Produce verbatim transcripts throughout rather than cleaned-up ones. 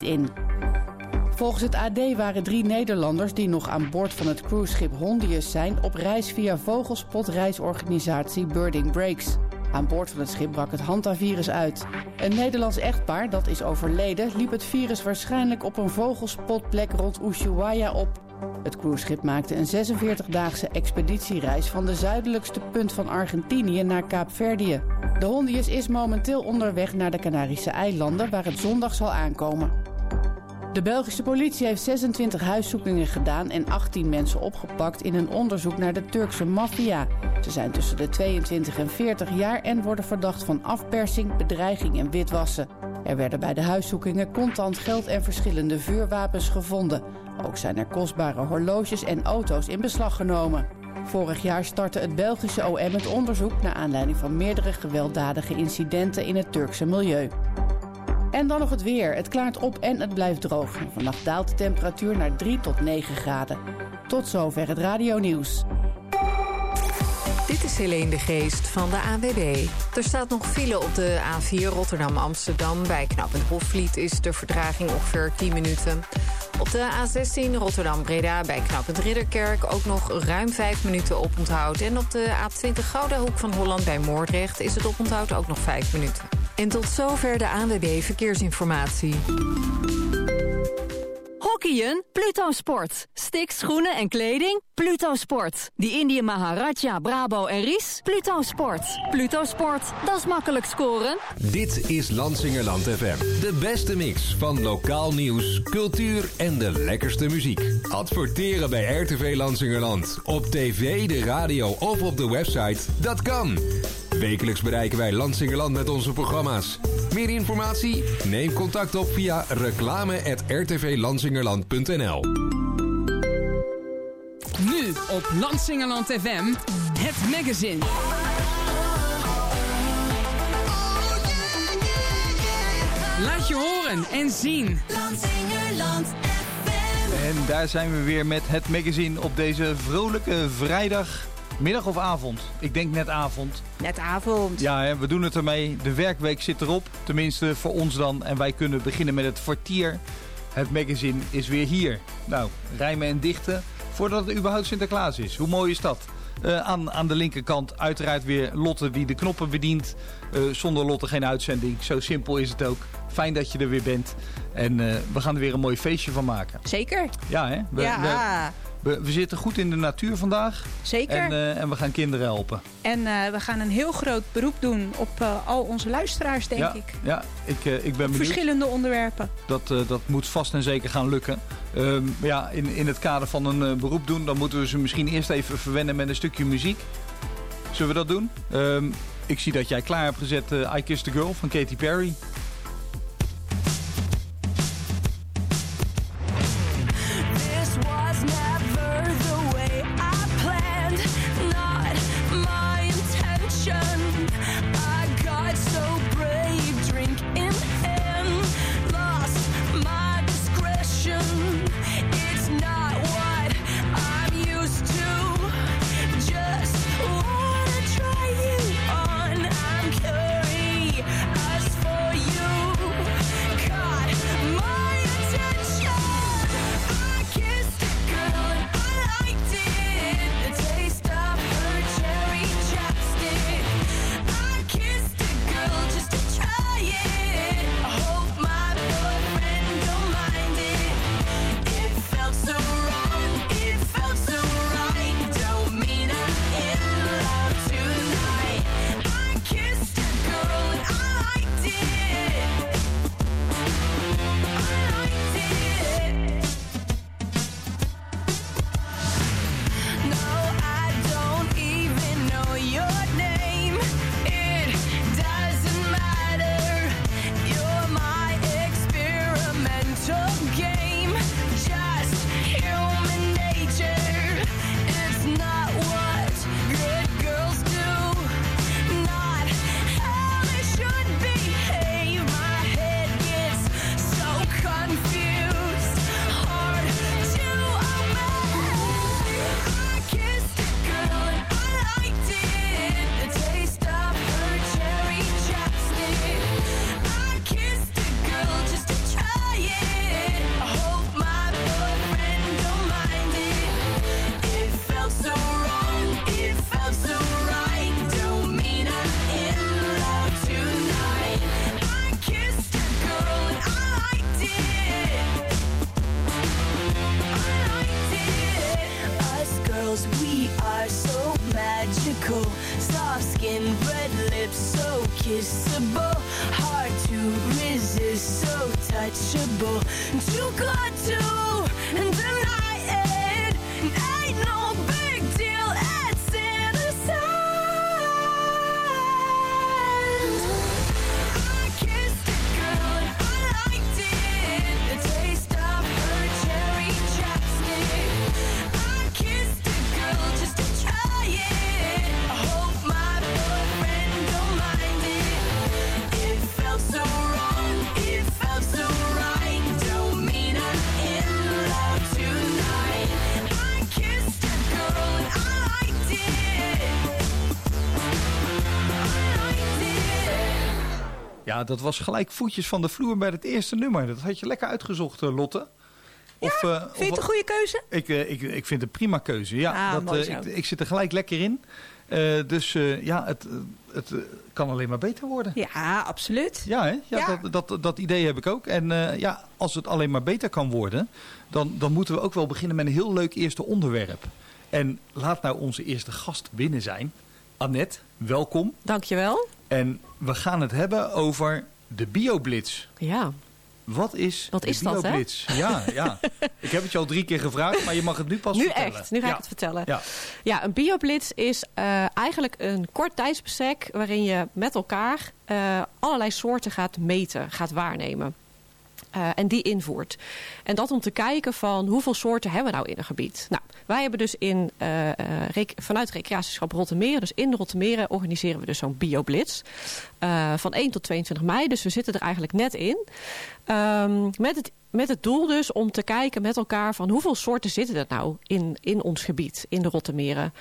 in. Volgens het A D waren drie Nederlanders die nog aan boord van het cruiseschip Hondius zijn op reis via vogelspotreisorganisatie Birding Breaks. Aan boord van het schip brak het hantavirus uit. Een Nederlands echtpaar dat is overleden liep het virus waarschijnlijk op een vogelspotplek rond Ushuaia op. Het cruiseschip maakte een zesenveertigdaagse expeditiereis van de zuidelijkste punt van Argentinië naar Kaapverdië. De Hondius is momenteel onderweg naar de Canarische eilanden waar het zondag zal aankomen. De Belgische politie heeft zesentwintig huiszoekingen gedaan en achttien mensen opgepakt in een onderzoek naar de Turkse maffia. Ze zijn tussen de tweeëntwintig en veertig jaar en worden verdacht van afpersing, bedreiging en witwassen. Er werden bij de huiszoekingen contant geld en verschillende vuurwapens gevonden. Ook zijn er kostbare horloges en auto's in beslag genomen. Vorig jaar startte het Belgische O M het onderzoek naar aanleiding van meerdere gewelddadige incidenten in het Turkse milieu. En dan nog het weer. Het klaart op en het blijft droog. Vannacht daalt de temperatuur naar drie tot negen graden. Tot zover het radionieuws. Dit is Helene de Geest van de A W B. Er staat nog file op de A vier Rotterdam-Amsterdam. Bij knooppunt Hofvliet is de vertraging ongeveer tien minuten. Op de A zestien Rotterdam-Breda bij knooppunt Ridderkerk ook nog ruim vijf minuten oponthoud. En op de A twintig Gouda Hoek van Holland bij Moordrecht is het oponthoud ook nog vijf minuten. En tot zover de A W B Verkeersinformatie. Hockeyen? Pluto Sport. Sticks, schoenen en kleding? Pluto Sport. Die Indië Maharaja, Brabo en Ries? Pluto Sport. Pluto Sport, dat is makkelijk scoren. Dit is Lansingerland F M. De beste mix van lokaal nieuws, cultuur en de lekkerste muziek. Adverteren bij R T V Lansingerland. Op tv, de radio of op de website. Dat kan. Wekelijks bereiken wij Lansingerland met onze programma's. Meer informatie? Neem contact op via reclame at r t v lansingerland punt n l. Nu op Lansingerland F M, het magazine. Laat je horen en zien. Lansingerland F M. En daar zijn we weer met het magazine op deze vrolijke vrijdag. Middag of avond? Ik denk net avond. Net avond. Ja, hè, we doen het ermee. De werkweek zit erop. Tenminste, voor ons dan. En wij kunnen beginnen met het kwartier. Het magazine is weer hier. Nou, rijmen en dichten. Voordat het überhaupt Sinterklaas is. Hoe mooi is dat? Uh, aan, aan de linkerkant uiteraard weer Lotte die de knoppen bedient. Uh, zonder Lotte geen uitzending. Zo simpel is het ook. Fijn dat je er weer bent. En uh, we gaan er weer een mooi feestje van maken. Zeker. Ja, hè? We, ja. We, we, we zitten goed in de natuur vandaag. Zeker. En, uh, en we gaan kinderen helpen. En uh, we gaan een heel groot beroep doen op uh, al onze luisteraars, denk ja, ik. Ja, ik, uh, ik ben benieuwd. Verschillende onderwerpen. Dat, uh, dat moet vast en zeker gaan lukken. Uh, ja, in, in het kader van een uh, beroep doen, dan moeten we ze misschien eerst even verwennen met een stukje muziek. Zullen we dat doen? Uh, ik zie dat jij klaar hebt gezet uh, I Kissed a Girl van Katy Perry. For you skin, red lips, so kissable, hard to resist, so touchable, too good to deny it, ain't no big deal, it's innocent. I kissed a girl and I liked it, the taste of her cherry chapstick. I kissed a girl just to try it, I hope my boyfriend don't mind it. It felt so wrong, it felt so right, don't mean I'm in love tonight. I kissed a girl and I liked it, I liked it. Ja, dat was gelijk voetjes van de vloer bij het eerste nummer. Dat had je lekker uitgezocht, uh, Lotte. Of, uh, Vind je het een goede keuze? Ik, uh, ik, ik vind het een prima keuze. Ja, Ah, dat, mooi uh, zo. ik, ik zit er gelijk lekker in. Uh, dus uh, ja, het, uh, het uh, kan alleen maar beter worden. Ja, absoluut. Ja, hè? Ja, Ja. Dat, dat, dat idee heb ik ook. En uh, ja, als het alleen maar beter kan worden, dan, dan moeten we ook wel beginnen met een heel leuk eerste onderwerp. En laat nou onze eerste gast binnen zijn. Annette, welkom. Dankjewel. En we gaan het hebben over de BioBlitz. Ja. Wat is Wat de is dat, hè? BioBlitz? Ja, ja. Ik heb het je al drie keer gevraagd, maar je mag het nu pas Nu vertellen. echt, nu ga ja. ik het vertellen. Ja. Ja, een BioBlitz is uh, eigenlijk een kort tijdsbestek waarin je met elkaar uh, allerlei soorten gaat meten, gaat waarnemen. Uh, en die invoert. En dat om te kijken van hoeveel soorten hebben we nou in een gebied. Nou, wij hebben dus in, uh, uh, rec- vanuit Recreatieschap Rottemeren, dus in de Rottemeren, organiseren we dus zo'n BioBlitz. Uh, van één tot tweeëntwintig mei, dus we zitten er eigenlijk net in. Um, met het Met het doel dus om te kijken met elkaar van hoeveel soorten zitten er nou in, in ons gebied, in de Rottemeren.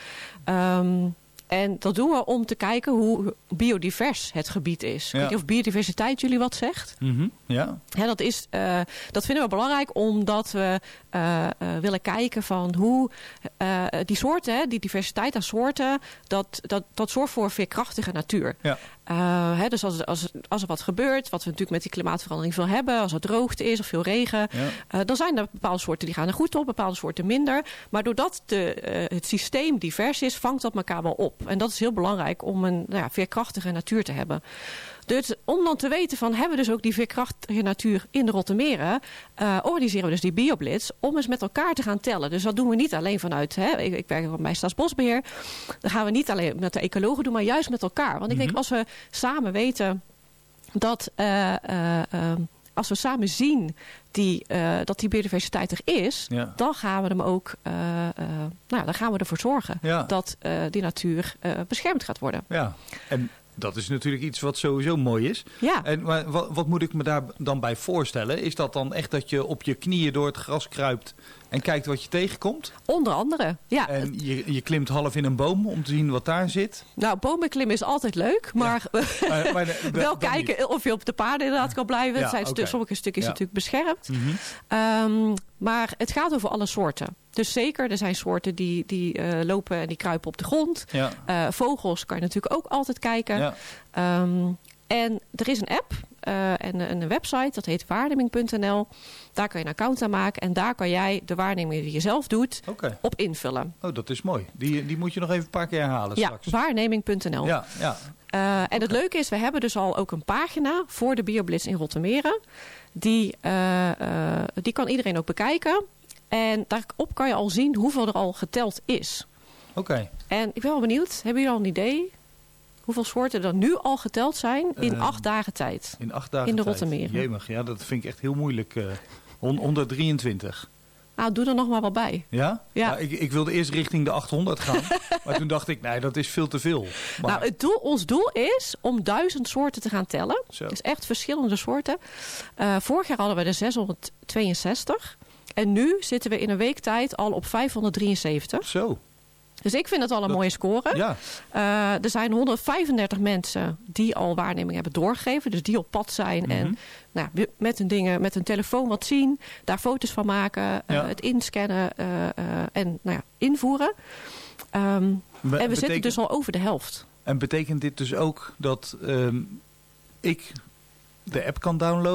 Um, en dat doen we om te kijken hoe biodivers het gebied is. Ja. Ik weet niet of biodiversiteit jullie wat zegt. Mm-hmm. Ja. He, dat, is, uh, dat vinden we belangrijk omdat we uh, uh, willen kijken van hoe uh, die soorten, hè, die diversiteit aan soorten, dat, dat, dat zorgt voor veerkrachtige natuur. Ja. Uh, hè, dus als, als, als er wat gebeurt, wat we natuurlijk met die klimaatverandering veel hebben, als er droogte is of veel regen, ja. uh, dan zijn er bepaalde soorten die gaan er goed op, bepaalde soorten minder. Maar doordat de, uh, het systeem divers is, vangt dat elkaar wel op. En dat is heel belangrijk om een nou ja, veerkrachtige natuur te hebben. Dus om dan te weten van, hebben we dus ook die veerkrachtige natuur in de Rottemeren, uh, organiseren we dus die BioBlitz om eens met elkaar te gaan tellen. Dus dat doen we niet alleen vanuit, hè, ik, ik werk bij Staatsbosbeheer, dan gaan we niet alleen met de ecologen doen, maar juist met elkaar. Want ik mm-hmm. denk, als we samen weten dat, uh, uh, uh, als we samen zien die, uh, dat die biodiversiteit er is, ja. dan gaan we hem ook, uh, uh, nou, dan gaan we ervoor zorgen ja. dat uh, die natuur uh, beschermd gaat worden. Ja, en dat is natuurlijk iets wat sowieso mooi is. Ja. En maar wat, wat moet ik me daar dan bij voorstellen? Is dat dan echt dat je op je knieën door het gras kruipt en kijkt wat je tegenkomt? Onder andere, ja. En je, je klimt half in een boom om te zien wat daar zit? Nou, bomen klimmen is altijd leuk, maar, ja. maar, maar de, de, wel kijken niet. Of je op de paarden inderdaad kan blijven. Ja, zijn okay. stu- sommige stukjes ja. natuurlijk beschermd. Mm-hmm. Um, maar het gaat over alle soorten. Dus zeker, er zijn soorten die, die uh, lopen en die kruipen op de grond. Ja. Uh, vogels kan je natuurlijk ook altijd kijken. Ja. Um, en er is een app uh, en, en een website, dat heet waarneming punt n l. Daar kan je een account aan maken en daar kan jij de waarnemingen die je zelf doet okay. op invullen. Oh, dat is mooi. Die, die moet je nog even een paar keer herhalen ja, straks. waarneming punt n l. Ja, ja. Uh, en okay. het leuke is, we hebben dus al ook een pagina voor de BioBlitz in Rottemeren. Die, uh, uh, die kan iedereen ook bekijken. En daarop kan je al zien hoeveel er al geteld is. Oké. Okay. En ik ben wel benieuwd, hebben jullie al een idee hoeveel soorten er nu al geteld zijn in uh, acht dagen tijd? In acht dagen in de tijd. Rottemeren. Jemig, ja, dat vind ik echt heel moeilijk. Uh, honderddrieëntwintig. Nou, doe er nog maar wat bij. Ja? Ja. Nou, ik, ik wilde eerst richting de achthonderd gaan. Maar toen dacht ik, nee, dat is veel te veel. Maar... Nou, het doel, ons doel is om duizend soorten te gaan tellen. Zo. Dus echt verschillende soorten. Uh, vorig jaar hadden we er zeshonderdtweeënzestig. En nu zitten we in een week tijd al op vijfhonderddrieënzeventig. Zo. Dus ik vind dat al een dat, mooie score. Ja. Uh, er zijn honderdvijfendertig mensen die al waarnemingen hebben doorgegeven. Dus die op pad zijn mm-hmm. en nou, met hun dingen, met hun telefoon wat zien. Daar foto's van maken. Ja. Uh, het inscannen uh, uh, en nou ja, invoeren. Um, Be- en we betekent, zitten dus al over de helft. En betekent dit dus ook dat um, ik de app kan downloaden?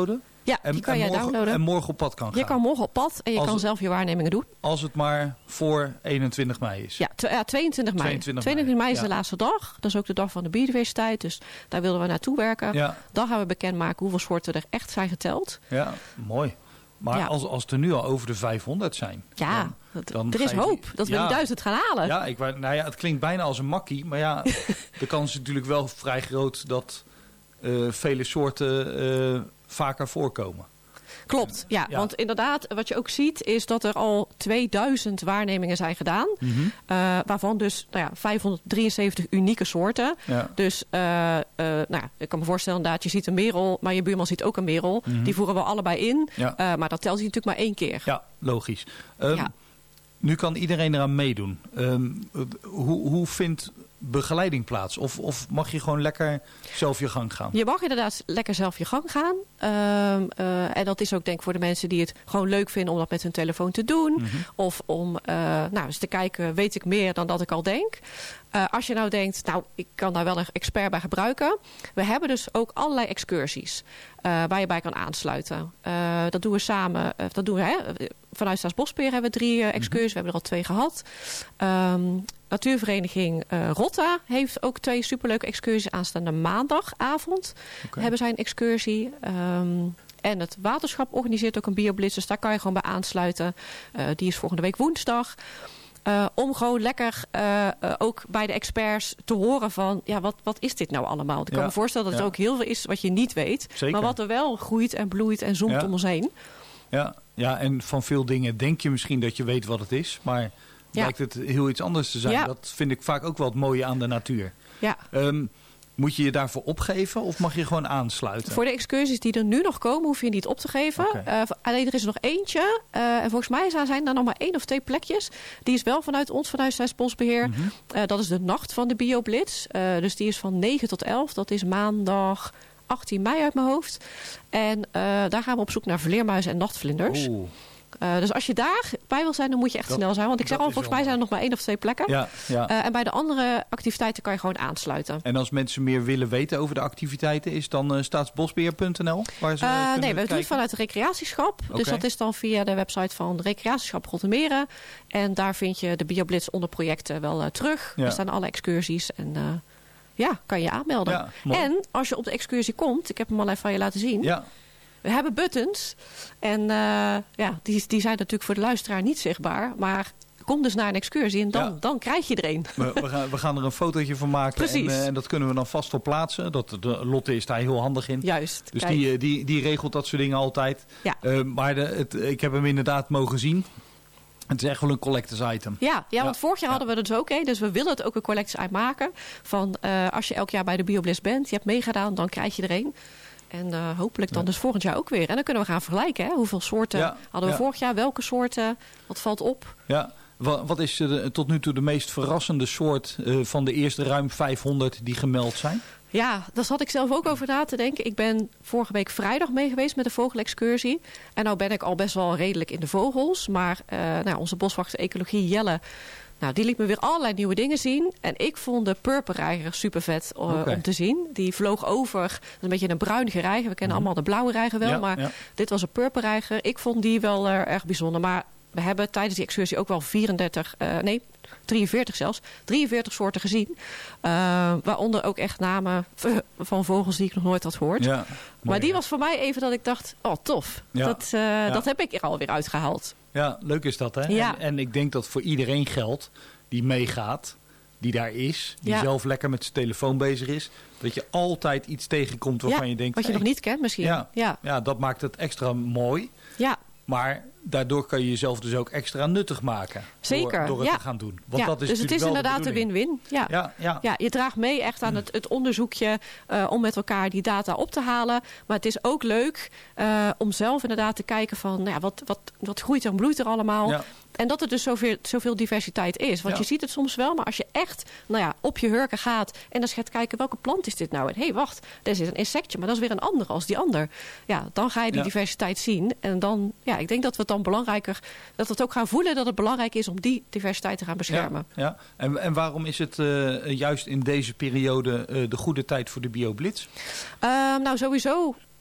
Ja, die En, kan en, jij morgen, downloaden. en morgen op pad kan gaan. Je kan morgen op pad en je Als kan het- zelf je waarnemingen doen. Als het maar voor eenentwintig mei is. Ja, tw- ja tweeëntwintig mei. tweeëntwintig tweeëntwintig mei is ja. de laatste dag. Dat is ook de dag van de biodiversiteit. Dus daar willen we naartoe werken. Ja. Dan gaan we bekendmaken hoeveel soorten er echt zijn geteld. Ja, mooi. Maar Ja. als, als er nu al over de vijfhonderd zijn. Ja, dan, dat- dan er ga is je- hoop dat we Ja. die duizend gaan halen. Ja, ik, wou- nou ja, het klinkt bijna als een makkie. Maar ja, de kans is natuurlijk wel vrij groot dat eh, vele soorten eh, vaker voorkomen. Klopt, ja, Ja. want inderdaad, wat je ook ziet is dat er al tweeduizend waarnemingen zijn gedaan. Mhm. eh, waarvan dus nou ja, vijfhonderddrieënzeventig unieke soorten. Ja. Dus eh, eh, nou ja, ik kan me voorstellen inderdaad, je ziet een merel, maar je buurman ziet ook een merel. Mhm. Die voeren we allebei in, Ja. eh, maar dat telt hij natuurlijk maar één keer. Ja, logisch. Ehm, Ja. Nu kan iedereen eraan meedoen. Ehm, hoe, hoe vindt begeleiding plaats? Of, of mag je gewoon lekker zelf je gang gaan? Je mag inderdaad lekker zelf je gang gaan. Ehm, eh, en dat is ook denk ik voor de mensen die het gewoon leuk vinden om dat met hun telefoon te doen. Mhm. Of om eh, nou, eens te kijken, weet ik meer dan dat ik al denk. Eh, als je nou denkt, nou, ik kan daar wel een expert bij gebruiken. We hebben dus ook allerlei excursies eh, waar je bij kan aansluiten. Eh, dat doen we samen. eh, dat doen we, hè. Vanuit Staatsbosbeheer hebben we drie uh, excursies. We hebben er al twee gehad. Ehm, Natuurvereniging uh, Rotta heeft ook twee superleuke excursies. Aanstaande maandagavond Oké. hebben zij een excursie. Um, en het waterschap organiseert ook een bioblitz. Dus daar kan je gewoon bij aansluiten. Uh, die is volgende week woensdag. Uh, om gewoon lekker uh, uh, ook bij de experts te horen van... ja, wat, wat is dit nou allemaal? Ik kan Ja, me voorstellen dat ja. er ook heel veel is wat je niet weet. Zeker. Maar wat er wel groeit en bloeit en zoomt Ja. om ons heen. Ja, ja, en van veel dingen denk je misschien dat je weet wat het is. Maar Ja. blijkt het heel iets anders te zijn. Ja. Dat vind ik vaak ook wel het mooie aan de natuur. Ja. Ehm, moet je je daarvoor opgeven of mag je gewoon aansluiten? Voor de excursies die er nu nog komen, hoef je niet op te geven. Oké. Uh, alleen er is er nog eentje. Uh, en volgens mij zijn er nog maar één of twee plekjes. Die is wel vanuit ons, vanuit Staatsbosbeheer. Mhm. Uh, dat is de nacht van de bioblitz. Uh, dus die is van negen tot elf. Dat is maandag achttien mei uit mijn hoofd. En uh, daar gaan we op zoek naar vleermuizen en nachtvlinders. Oeh. Uh, dus als je daarbij wil zijn, dan moet je echt Dat- snel zijn. Want ik zeg dat al, is volgens mij wel- zijn er nog maar één of twee plekken. Ja, ja. Uh, en bij de andere activiteiten kan je gewoon aansluiten. En als mensen meer willen weten over de activiteiten, is dan uh, staatsbosbeheer punt n l? Waar ze Uh, kunnen nee, we doen kijken? het vanuit het recreatieschap. Oké. Dus dat is dan via de website van Recreatieschap Rottermeren. En daar vind je de BioBlitz onder projecten wel uh, terug. Ja. Er staan alle excursies en uh, ja, kan je aanmelden. Ja, mooi. En als je op de excursie komt, ik heb hem al even van je laten zien. Ja, We hebben buttons. En uh, ja, die, die zijn natuurlijk voor de luisteraar niet zichtbaar. Maar kom dus naar een excursie en dan, Ja. dan krijg je er een. we, we, gaan, we gaan er een fotootje van maken. Precies. En, uh, en dat kunnen we dan vast wel plaatsen. Dat, de, Lotte is daar heel handig in. Juist. Dus kijk. die, uh, die, die regelt dat soort dingen altijd. Ja. Uh, maar de, het, ik heb hem inderdaad mogen zien. Het is echt wel een collectors item. Ja, ja, Ja. want vorig jaar Ja. hadden we het dus ook. Hè? Dus we willen het ook een collectie uitmaken. Van uh, als je elk jaar bij de BioBlitz bent, je hebt meegedaan, dan krijg je er een. En uh, hopelijk dan Ja. dus volgend jaar ook weer. En dan kunnen we gaan vergelijken. Hè? Hoeveel soorten Ja, hadden we ja. vorig jaar? Welke soorten? Wat valt op? Ja. Wa- Wat is de, tot nu toe de meest verrassende soort uh, van de eerste ruim vijfhonderd die gemeld zijn? Ja, daar zat ik zelf ook over na te denken. Ik ben vorige week vrijdag mee geweest met de vogelexcursie. En nou ben ik al best wel redelijk in de vogels. Maar uh, nou, onze boswachter ecologie Jelle, nou, die liet me weer allerlei nieuwe dingen zien. En ik vond de purperreiger super vet uh, Oké. om te zien. Die vloog over, dat is een beetje een bruinige reiger. We kennen Mhm. allemaal de blauwe reiger wel. Ja, maar ja. dit was een purperreiger. Ik vond die wel uh, erg bijzonder. Maar we hebben tijdens die excursie ook wel vierendertig, uh, nee, drieënveertig zelfs, drieënveertig soorten gezien. Uh, waaronder ook echt namen van vogels die ik nog nooit had gehoord. Ja, maar mooi, die hè? was voor mij even dat ik dacht, oh tof. Ja. Dat, uh, dat heb ik er alweer uitgehaald. Ja, leuk is dat, hè? Ja. En, en ik denk dat voor iedereen geldt die meegaat, die daar is, die Ja. zelf lekker met zijn telefoon bezig is, dat je altijd iets tegenkomt waarvan Ja, je denkt, wat je hey, nog niet kent misschien. Ja, Ja. ja, dat maakt het extra mooi. Ja. Maar daardoor kan je jezelf dus ook extra nuttig maken. Zeker, Door, door het ja. te gaan doen. Want Ja, dat is dus het is natuurlijk wel de inderdaad een bedoeling. win-win. Ja. Ja, ja. Ja, je draagt mee echt aan het, het onderzoekje uh, om met elkaar die data op te halen. Maar het is ook leuk uh, om zelf inderdaad te kijken van nou ja, wat, wat, wat groeit er en bloeit er allemaal. Ja. En dat er dus zoveel, zoveel diversiteit is. Want Ja. je ziet het soms wel, maar als je echt nou ja, op je hurken gaat en dan gaat kijken welke plant is dit nou? En hé, hey, wacht, er zit een insectje, maar dat is weer een andere als die ander. Ja, dan ga je die Ja. diversiteit zien. En dan, ja, ik denk dat we het dan belangrijker, dat we het ook gaan voelen dat het belangrijk is om die diversiteit te gaan beschermen. Ja, ja. En, en waarom is het uh, juist in deze periode uh, de goede tijd voor de BioBlitz? Uh, nou, sowieso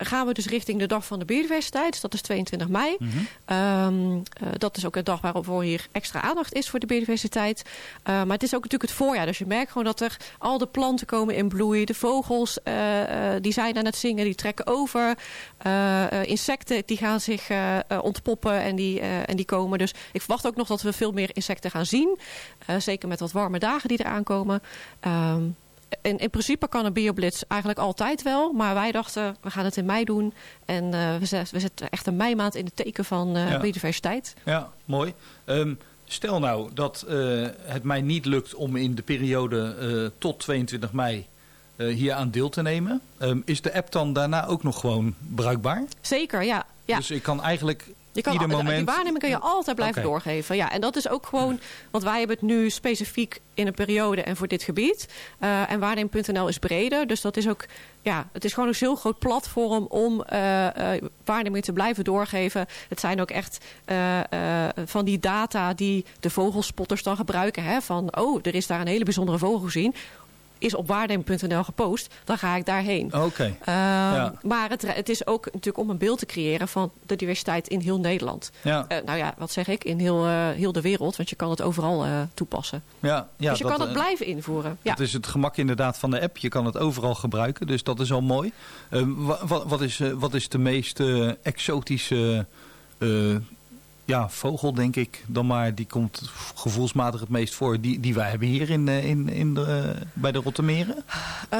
gaan we dus richting de Dag van de Biodiversiteit. Dus dat is tweeëntwintig mei. Mm-hmm. Um, uh, dat is ook een dag waarop hier extra aandacht is voor de biodiversiteit. Uh, maar het is ook natuurlijk het voorjaar. Dus je merkt gewoon dat er al de planten komen in bloei. De vogels uh, uh, die zijn aan het zingen, die trekken over. Uh, uh, insecten die gaan zich uh, uh, ontpoppen en die, uh, en die komen. Dus ik verwacht ook nog dat we veel meer insecten gaan zien. Uh, zeker met wat warme dagen die eraan komen. Um, In, in principe kan een bioblitz eigenlijk altijd wel. Maar wij dachten, we gaan het in mei doen. En uh, we, zet, we zetten echt een meimaand in het teken van uh, ja. biodiversiteit. Ja, mooi. Um, stel nou dat uh, het mij niet lukt om in de periode uh, tot tweeëntwintig mei uh, hier aan deel te nemen. Um, is de app dan daarna ook nog gewoon bruikbaar? Zeker, ja. ja. Dus ik kan eigenlijk... Je kan, Ieder moment... Die waarneming kun je altijd blijven okay. doorgeven. Ja, en dat is ook gewoon, want wij hebben het nu specifiek in een periode en voor dit gebied. Uh, en waarneming punt n l is breder. Dus dat is ook, ja, het is gewoon een heel groot platform om uh, uh, waarnemingen te blijven doorgeven. Het zijn ook echt uh, uh, van die data die de vogelspotters dan gebruiken. Hè, van, oh, er is daar een hele bijzondere vogel gezien. Is op waarneming punt n l gepost, dan ga ik daarheen. Oké. Okay. Uh, ja. Maar het, het is ook natuurlijk om een beeld te creëren van de diversiteit in heel Nederland. Ja. Uh, nou ja, wat zeg ik? In heel, uh, heel de wereld, want je kan het overal uh, toepassen. Ja, ja, dus je dat, kan het uh, blijven invoeren. Ja. Dat is het gemak inderdaad van de app. Je kan het overal gebruiken, dus dat is al mooi. Uh, wat, wat, is, uh, wat is de meest uh, exotische... Uh, Ja, vogel denk ik dan maar. Die komt gevoelsmatig het meest voor. Die, die wij hebben hier in, in, in de, bij de Rottermeren. Uh,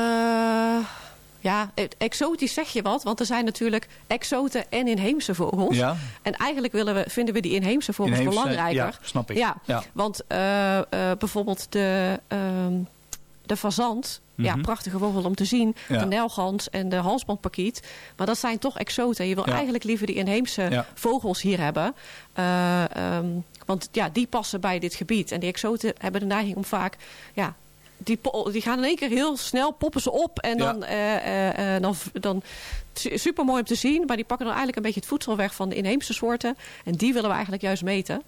ja, exotisch zeg je wat. Want er zijn natuurlijk exoten en inheemse vogels. Ja. En eigenlijk willen we, vinden we die inheemse vogels inheemse, belangrijker. Ja, snap ik. Ja, ja. Want uh, uh, bijvoorbeeld de, uh, de fazant... Ja, prachtige vogel om te zien. Ja. De nijlgans en de halsbandparkiet. Maar dat zijn toch exoten. Je wil ja. eigenlijk liever die inheemse ja. vogels hier hebben. Uh, um, want ja, die passen bij dit gebied. En die exoten hebben de neiging om vaak... Ja, die, die gaan in één keer heel snel, poppen ze op. En dan, ja. uh, uh, uh, dan, dan super mooi om te zien. Maar die pakken dan eigenlijk een beetje het voedsel weg van de inheemse soorten. En die willen we eigenlijk juist meten.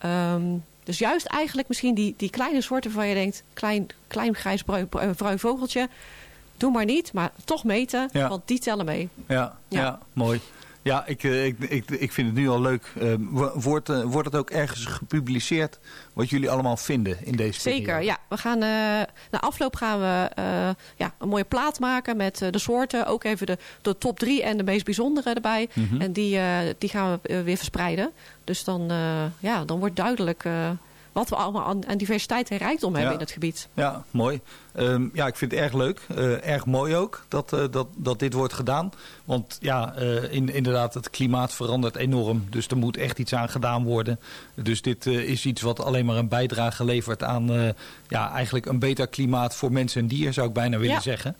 Um, Dus juist eigenlijk misschien die, die kleine soorten waarvan je denkt... klein, klein grijs bruin, bruin vogeltje, doe maar niet. Maar toch meten, ja. want die tellen mee. Ja, ja. ja mooi. Ja, ik, ik, ik, ik vind het nu al leuk. Uh, wordt, uh, wordt het ook ergens gepubliceerd wat jullie allemaal vinden in deze Zeker, periode? ja. We gaan, uh, na afloop gaan we uh, ja, een mooie plaat maken met uh, de soorten. Ook even de, de top drie en de meest bijzondere erbij. Mm-hmm. En die, uh, die gaan we uh, weer verspreiden. Dus dan, uh, ja, dan wordt duidelijk... Uh, wat we allemaal aan, aan diversiteit en rijkdom hebben ja. in het gebied. Ja, mooi. Um, ja, ik vind het erg leuk. Uh, erg mooi ook dat, uh, dat, dat dit wordt gedaan. Want ja, uh, in, inderdaad, het klimaat verandert enorm. Dus er moet echt iets aan gedaan worden. Dus dit uh, is iets wat alleen maar een bijdrage levert aan uh, ja, eigenlijk een beter klimaat voor mensen en dieren, zou ik bijna willen ja. zeggen.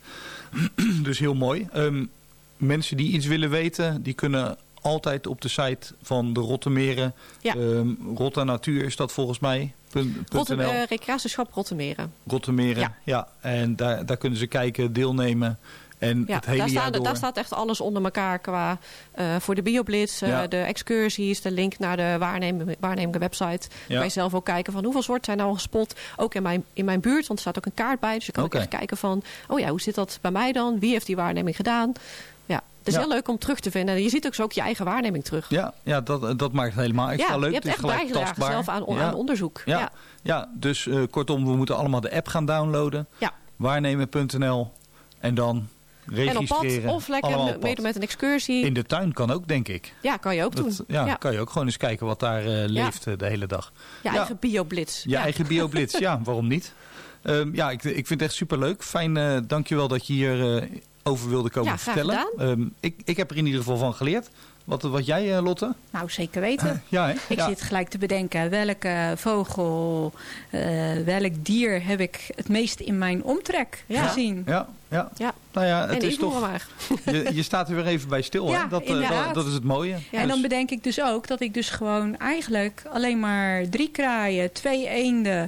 Dus heel mooi. Um, mensen die iets willen weten, die kunnen... altijd op de site van de Rottermeren. Ja. Um, Rotta Natuur is dat volgens mij. Rotter, uh, Recreatieschap Rottermeren. Rottermeren, ja. ja. En daar, daar kunnen ze kijken, deelnemen. En ja, het hele daar, jaar staan, door. daar staat echt alles onder elkaar qua uh, voor de bioblitz, uh, ja. de excursies, de link naar de waarnemende, waarnemende website. Ja. Kan je zelf ook kijken van hoeveel soorten zijn nou al gespot. Ook in mijn, in mijn buurt, want er staat ook een kaart bij. Dus je kan okay. ook echt kijken van, oh ja, hoe zit dat bij mij dan? Wie heeft die waarneming gedaan? Ja. Het is ja. heel leuk om terug te vinden. En je ziet ook zo ook je eigen waarneming terug. Ja, ja dat, dat maakt het helemaal extra ja, leuk. Je hebt echt bijgedragen zelf aan, ja. aan onderzoek. Ja, ja. ja dus uh, kortom, we moeten allemaal de app gaan downloaden. Ja. waarnemen punt n l en dan registreren. En op pad of lekker meedoen met een excursie. In de tuin kan ook, denk ik. Ja, kan je ook dat, doen. Ja, ja, kan je ook gewoon eens kijken wat daar uh, leeft ja. de hele dag. Je ja. eigen bioblitz. Je ja. eigen bioblitz, ja, waarom niet? Um, ja, ik, ik vind het echt superleuk. Fijn, uh, dankjewel dat je hier... Uh, over wilde komen ja, vertellen. Um, ik, ik heb er in ieder geval van geleerd. Wat, wat jij, uh, Lotte? Nou, zeker weten. Uh, ja, ik ja. zit gelijk te bedenken welke vogel, uh, welk dier heb ik het meest in mijn omtrek ja. gezien. Ja, ja. ja. Nou ja, het en is toch. Maar. Je, je staat er weer even bij stil, ja, hè? Dat, uh, dat, dat is het mooie. Ja. En dus. Dan bedenk ik dus ook dat ik dus gewoon eigenlijk alleen maar drie kraaien, twee eenden.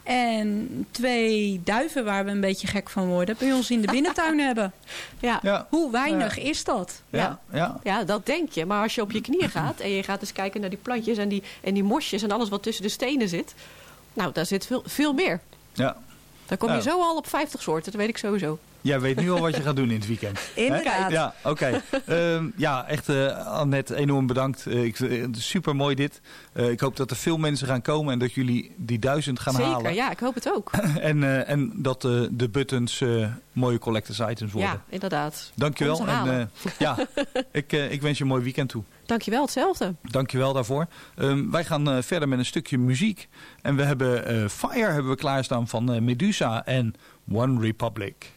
En twee duiven waar we een beetje gek van worden bij ons in de binnentuin hebben. Ja. Ja. Hoe weinig ja. is dat? Ja. Ja. Ja. ja, dat denk je. Maar als je op je knieën gaat en je gaat eens kijken naar die plantjes en die, en die mosjes en alles wat tussen de stenen zit. Nou, daar zit veel, veel meer. Ja. Dan kom je ja. zo al op vijftig soorten, dat weet ik sowieso. Jij weet nu al wat je gaat doen in het weekend. Inderdaad. Ja, oké. Okay. Um, ja, echt uh, Annette, enorm bedankt. Uh, ik, uh, super mooi dit. Uh, ik hoop dat er veel mensen gaan komen en dat jullie die duizend gaan Zeker, halen. Zeker, ja, ik hoop het ook. en, uh, en dat uh, de buttons uh, mooie collectors items worden. Ja, inderdaad. Dankjewel. En, uh, ja, ik, uh, ik wens je een mooi weekend toe. Dankjewel, hetzelfde. Dankjewel daarvoor. Um, wij gaan uh, verder met een stukje muziek. En we hebben uh, Fire hebben we klaarstaan van uh, Medusa en One Republic.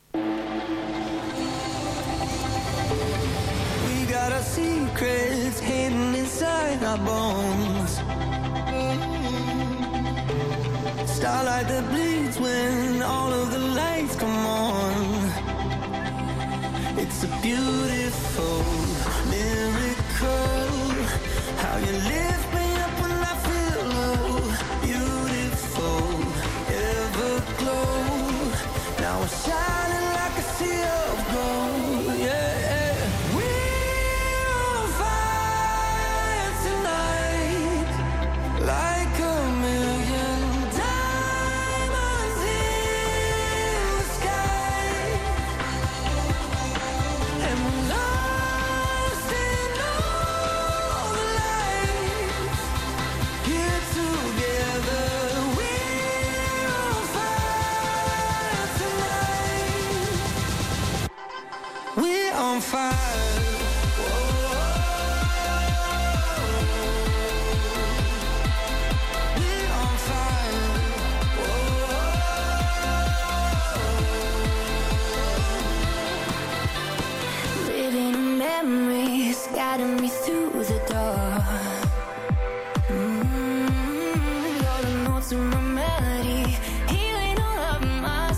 We got our secrets hidden inside our bones. Starlight that bleeds when all of the lights come on. It's a beautiful miracle. How you lift me up when I feel low. Beautiful, everglow. Now we're shining like a sea of gold. Yeah, we're on fire tonight, like a million diamonds in the sky. And we're lost in all the lights. Here together, we're on fire tonight. We're on fire. We're on fire. Living in memories, guiding me through the dark. Mm, you're the notes in my melody, healing all of my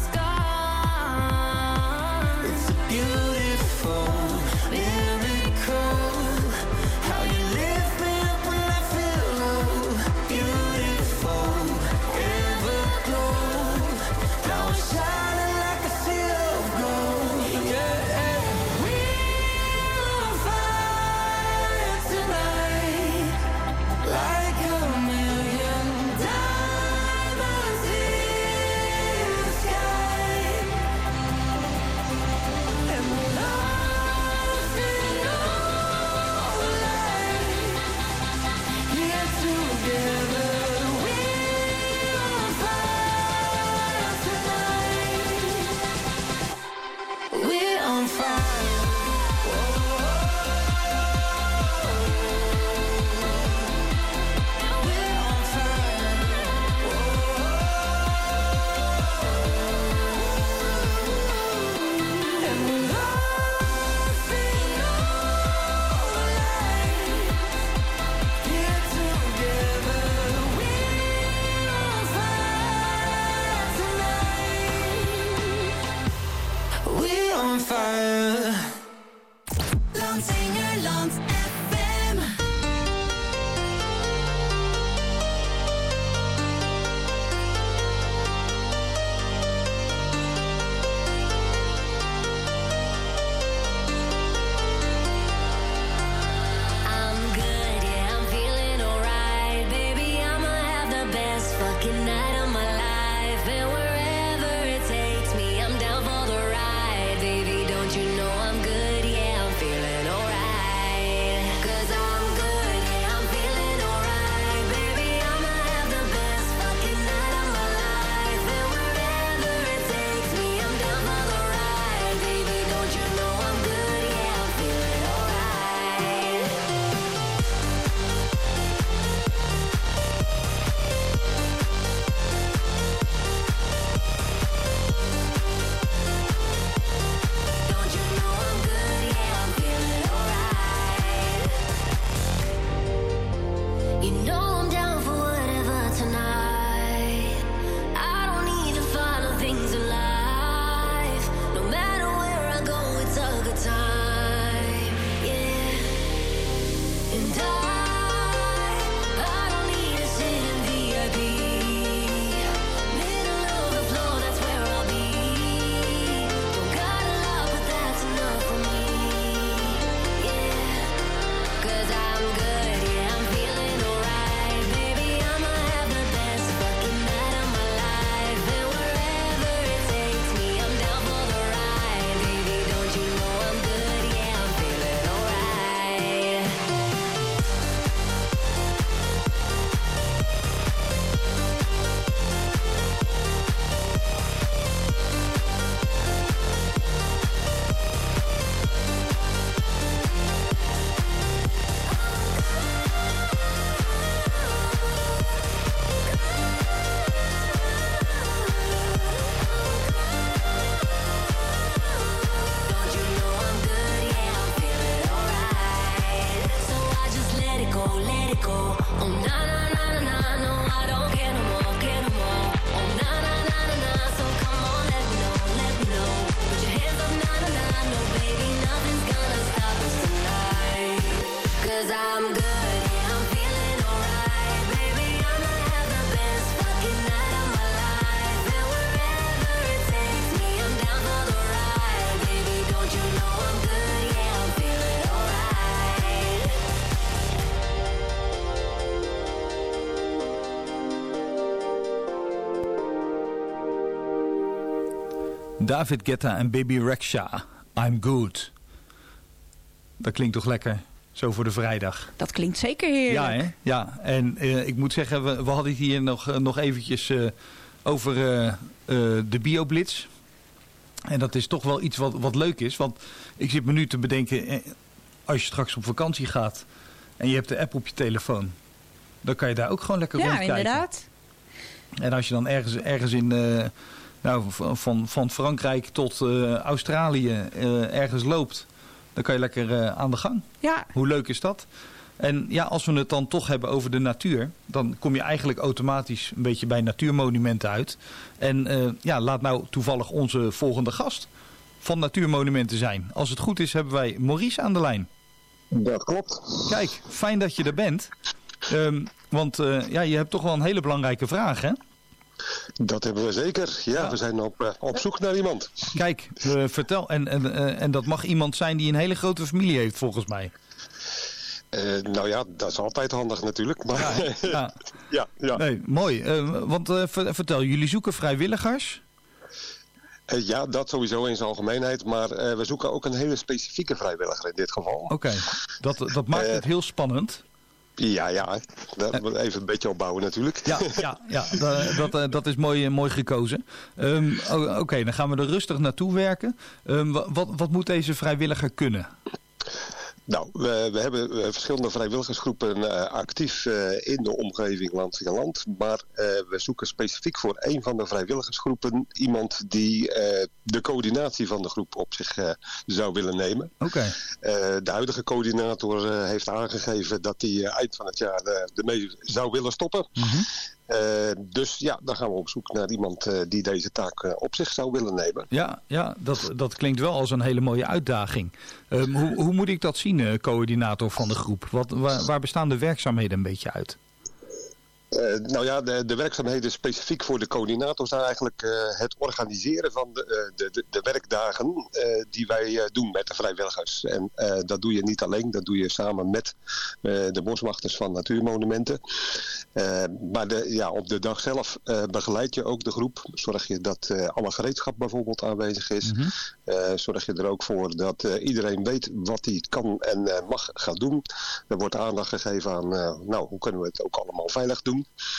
scars. It's a beautiful miracle. How you lift me up when I feel low. Beautiful, everglow. Now I'm shining like a sea of gold. Yeah, we're on fire tonight, like a million diamonds in the sky. And we're lost in all the lights. Here together, we're on fire tonight. We're on fire. We're on fire. And we're lost in all the lights. Here together, we're on fire tonight. We're on fire. Landsingerland F M. I'm good, yeah, I'm feeling alright. Baby, I'ma have the best fucking night of my life. And wherever it takes me, I'm down for the ride. Baby, don't you know I'm good, yeah, I'm feeling alright. 'Cause I'm good, yeah, I'm feeling alright. Baby, I'ma have the best fucking night of my life. And wherever it takes me, I'm down for the ride. Baby, don't you know I'm good, yeah, I'm feeling alright. Don't you know I'm good, yeah, I'm feeling alright. You know I'm down for whatever tonight. I don't need the final things in life. No matter where I go, it's a good time, yeah. And I, I don't need to sit in V I P. Middle of the floor, that's where I'll be. Don't got a lot, but that's enough for me, yeah. 'Cause I'm good, yeah, I'm feeling alright. Baby, go. Oh na na na na na, no I don't care no more, care no more. Oh na na na na na, so come on let me know, let me know. Put your hands up, na na na, no baby, nothing's gonna stop us tonight. 'Cause I'm good, yeah, I'm feeling alright. Baby, I'ma have the best fucking night of my life. And wherever it takes me, I'm down for the ride. Baby, don't you know I'm good, yeah, I'm feeling alright. David Guetta en Baby Rexha, I'm Good. Dat klinkt toch lekker, zo voor de vrijdag. Dat klinkt zeker heerlijk. Ja, hè? Ja. En uh, ik moet zeggen, we, we hadden het hier nog, uh, nog eventjes uh, over uh, uh, de BioBlitz. En dat is toch wel iets wat, wat leuk is. Want ik zit me nu te bedenken, eh, als je straks op vakantie gaat en je hebt de app op je telefoon, dan kan je daar ook gewoon lekker Ja, rondkijken. inderdaad. En als je dan ergens, ergens in, uh, nou, van, van Frankrijk tot uh, Australië uh, ergens loopt, dan kan je lekker uh, aan de gang. Ja. Hoe leuk is dat? En ja, als we het dan toch hebben over de natuur, dan kom je eigenlijk automatisch een beetje bij natuurmonumenten uit. En uh, ja, laat nou toevallig onze volgende gast van Natuurmonumenten zijn. Als het goed is, hebben wij Maurice aan de lijn. Dat klopt. Kijk, fijn dat je er bent. Um, want uh, ja, je hebt toch wel een hele belangrijke vraag, hè? Dat hebben we zeker. Ja, ja. We zijn op, uh, op zoek naar iemand. Kijk, uh, vertel. En, en, uh, en dat mag iemand zijn die een hele grote familie heeft, volgens mij. Uh, nou ja, dat is altijd handig natuurlijk. Maar ja, ja. ja, ja. Nee, mooi. Uh, want uh, vertel, jullie zoeken vrijwilligers? Uh, ja, dat sowieso in zijn algemeenheid. Maar uh, we zoeken ook een hele specifieke vrijwilliger in dit geval. Oké, okay. dat, dat maakt uh, het heel spannend. Ja, ja. Daar uh, even een beetje opbouwen natuurlijk. Ja, ja, ja dat, dat, uh, dat is mooi, mooi gekozen. Um, Oké, okay, dan gaan we er rustig naartoe werken. Um, wat, wat moet deze vrijwilliger kunnen? Nou, we, we hebben uh, verschillende vrijwilligersgroepen uh, actief uh, in de omgeving Lansingerland. Maar uh, we zoeken specifiek voor een van de vrijwilligersgroepen iemand die uh, de coördinatie van de groep op zich uh, zou willen nemen. Oké. Okay. Uh, de huidige coördinator uh, heeft aangegeven dat hij uh, eind van het jaar uh, ermee zou willen stoppen. Mm-hmm. Uh, dus ja, dan gaan we op zoek naar iemand uh, die deze taak uh, op zich zou willen nemen. Ja, ja dat, dat klinkt wel als een hele mooie uitdaging. Um, hoe, hoe moet ik dat zien, uh, coördinator van de groep? Wat, waar, waar bestaan de werkzaamheden een beetje uit? Uh, nou ja, de, de werkzaamheden specifiek voor de coördinator zijn eigenlijk uh, het organiseren van de, uh, de, de, de werkdagen uh, die wij uh, doen met de vrijwilligers. En uh, dat doe je niet alleen, dat doe je samen met uh, de boswachters van Natuurmonumenten. Uh, maar de, ja, op de dag zelf uh, begeleid je ook de groep. Zorg je dat uh, alle gereedschap bijvoorbeeld aanwezig is. Mm-hmm. Uh, zorg je er ook voor dat uh, iedereen weet wat hij kan en uh, mag gaan doen. Er wordt aandacht gegeven aan, uh, nou, hoe kunnen we het ook allemaal veilig doen.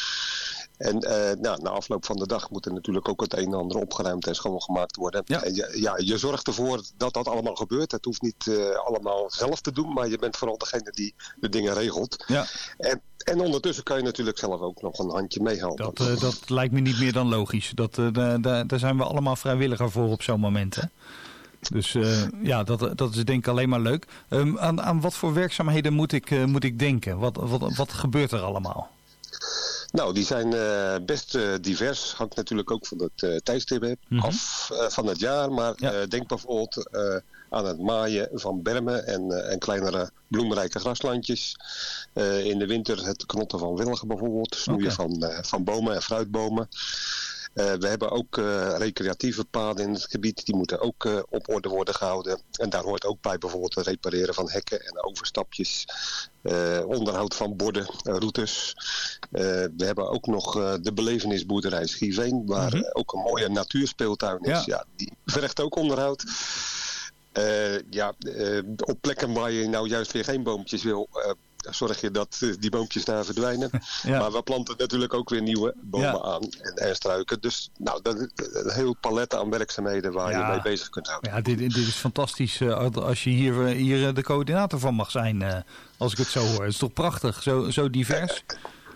En uh, nou, na afloop van de dag moet er natuurlijk ook het een en ander opgeruimd en schoongemaakt worden. Ja. En je, ja, je zorgt ervoor dat dat allemaal gebeurt. Het hoeft niet uh, allemaal zelf te doen, maar je bent vooral degene die de dingen regelt. Ja. En, en ondertussen kan je natuurlijk zelf ook nog een handje meehelpen. Dat, uh, dat lijkt me niet meer dan logisch. Dat, uh, da, da, daar zijn we allemaal vrijwilliger voor op zo'n moment, hè? Dus uh, ja, dat, dat is denk ik alleen maar leuk. Um, aan, aan wat voor werkzaamheden moet ik, uh, moet ik denken? Wat, wat, wat gebeurt er allemaal? Nou, die zijn uh, best uh, divers. Hangt natuurlijk ook van het uh, tijdstip mm-hmm. af uh, van het jaar. Maar ja. uh, denk bijvoorbeeld uh, aan het maaien van bermen en, uh, en kleinere bloemrijke graslandjes. Uh, in de winter het knotten van wilgen bijvoorbeeld. Snoeien okay. van, uh, van bomen en fruitbomen. Uh, we hebben ook uh, recreatieve paden in het gebied. Die moeten ook uh, op orde worden gehouden. En daar hoort ook bij bijvoorbeeld het repareren van hekken en overstapjes. Uh, onderhoud van borden, uh, routes. Uh, we hebben ook nog uh, de belevenisboerderij Schiveen. Waar mm-hmm. uh, ook een mooie natuurspeeltuin is. Ja. Ja, die vergt ook onderhoud. Uh, ja, uh, op plekken waar je nou juist weer geen boompjes wil... Uh, zorg je dat uh, die boompjes daar verdwijnen. Ja. Maar we planten natuurlijk ook weer nieuwe bomen ja. aan en, en struiken. Dus nou, dat is een heel palet aan werkzaamheden waar ja. je mee bezig kunt houden. Ja, dit, dit is fantastisch uh, als je hier, uh, hier de coördinator van mag zijn. Uh, als ik het zo hoor. Het is toch prachtig, zo, zo divers.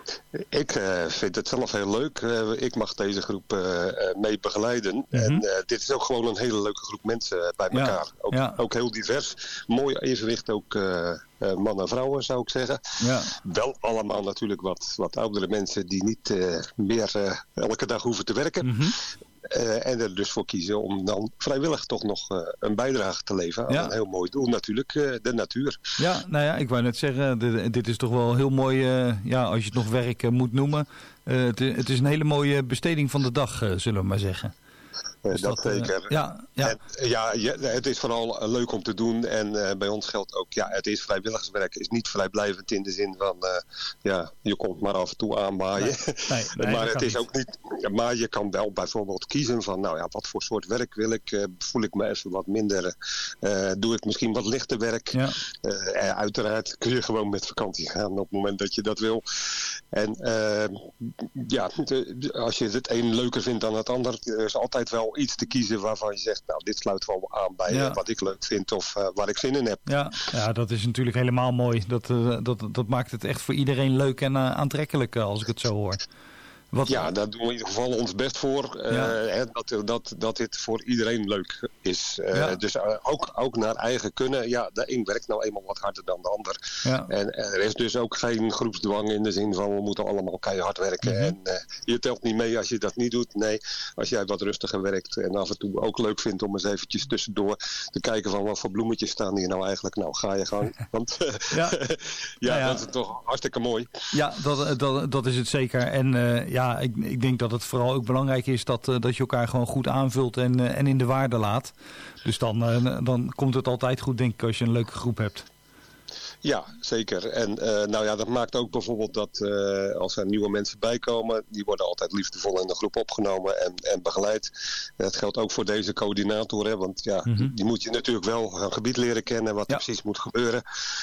Ik uh, vind het zelf heel leuk. Uh, ik mag deze groep uh, uh, mee begeleiden. Mm-hmm. En uh, dit is ook gewoon een hele leuke groep mensen bij elkaar. Ja, ook, ja. ook heel divers. Mooi evenwicht ook uh, uh, man en vrouwen zou ik zeggen. Ja. Wel allemaal natuurlijk wat, wat oudere mensen die niet uh, meer uh, elke dag hoeven te werken. Mm-hmm. Uh, en er dus voor kiezen om dan vrijwillig toch nog uh, een bijdrage te leveren aan ja. een heel mooi doel. Natuurlijk uh, de natuur. Ja, nou ja, ik wou net zeggen, dit, dit is toch wel heel mooi, uh, ja, als je het nog werk uh, moet noemen. Uh, het, het is een hele mooie besteding van de dag, uh, zullen we maar zeggen. Uh, dus dat, dat zeker. Uh, ja, ja. En, ja, ja, het is vooral uh, leuk om te doen. En uh, bij ons geldt ook, ja, het is vrijwilligerswerk. Het is niet vrijblijvend in de zin van, uh, ja, je komt maar af en toe aanbaaien. Nee, nee, nee, maar het is niet. ook niet. Maar je kan wel bijvoorbeeld kiezen van, nou ja, wat voor soort werk wil ik? Uh, voel ik me even wat minder? Uh, doe ik misschien wat lichter werk? Ja. Uh, uiteraard kun je gewoon met vakantie gaan op het moment dat je dat wil. En uh, ja, de, als je het een leuker vindt dan het ander, er is altijd wel iets te kiezen waarvan je zegt, nou, dit sluit wel aan bij ja. wat ik leuk vind of uh, waar ik zin in heb. Ja, ja, dat is natuurlijk helemaal mooi. Dat, uh, dat, dat maakt het echt voor iedereen leuk en uh, aantrekkelijk uh, als ik het zo hoor. Wat... Ja, daar doen we in ieder geval ons best voor. Uh, ja. hè, dat, dat, dat dit voor iedereen leuk is. Uh, ja. Dus uh, ook, ook naar eigen kunnen. Ja, de een werkt nou eenmaal wat harder dan de ander. Ja. En, en er is dus ook geen groepsdwang in de zin van we moeten allemaal keihard werken. Mm-hmm. En uh, je telt niet mee als je dat niet doet. Nee, als jij wat rustiger werkt en af en toe ook leuk vindt om eens eventjes tussendoor te kijken van wat voor bloemetjes staan hier nou eigenlijk. Nou, ga je gang. Want uh, ja. ja, ja, ja, dat is toch hartstikke mooi. Ja, dat, dat, dat is het zeker. En uh, ja, ik, ik denk dat het vooral ook belangrijk is dat, uh, dat je elkaar gewoon goed aanvult en, uh, en in de waarde laat. Dus dan, uh, dan komt het altijd goed, denk ik, als je een leuke groep hebt. Ja, zeker. En uh, nou ja, dat maakt ook bijvoorbeeld dat uh, als er nieuwe mensen bijkomen, die worden altijd liefdevol in de groep opgenomen en, en begeleid. Dat geldt ook voor deze coördinator, hè, want ja, mm-hmm. die, die moet je natuurlijk wel een gebied leren kennen, wat ja. er precies moet gebeuren.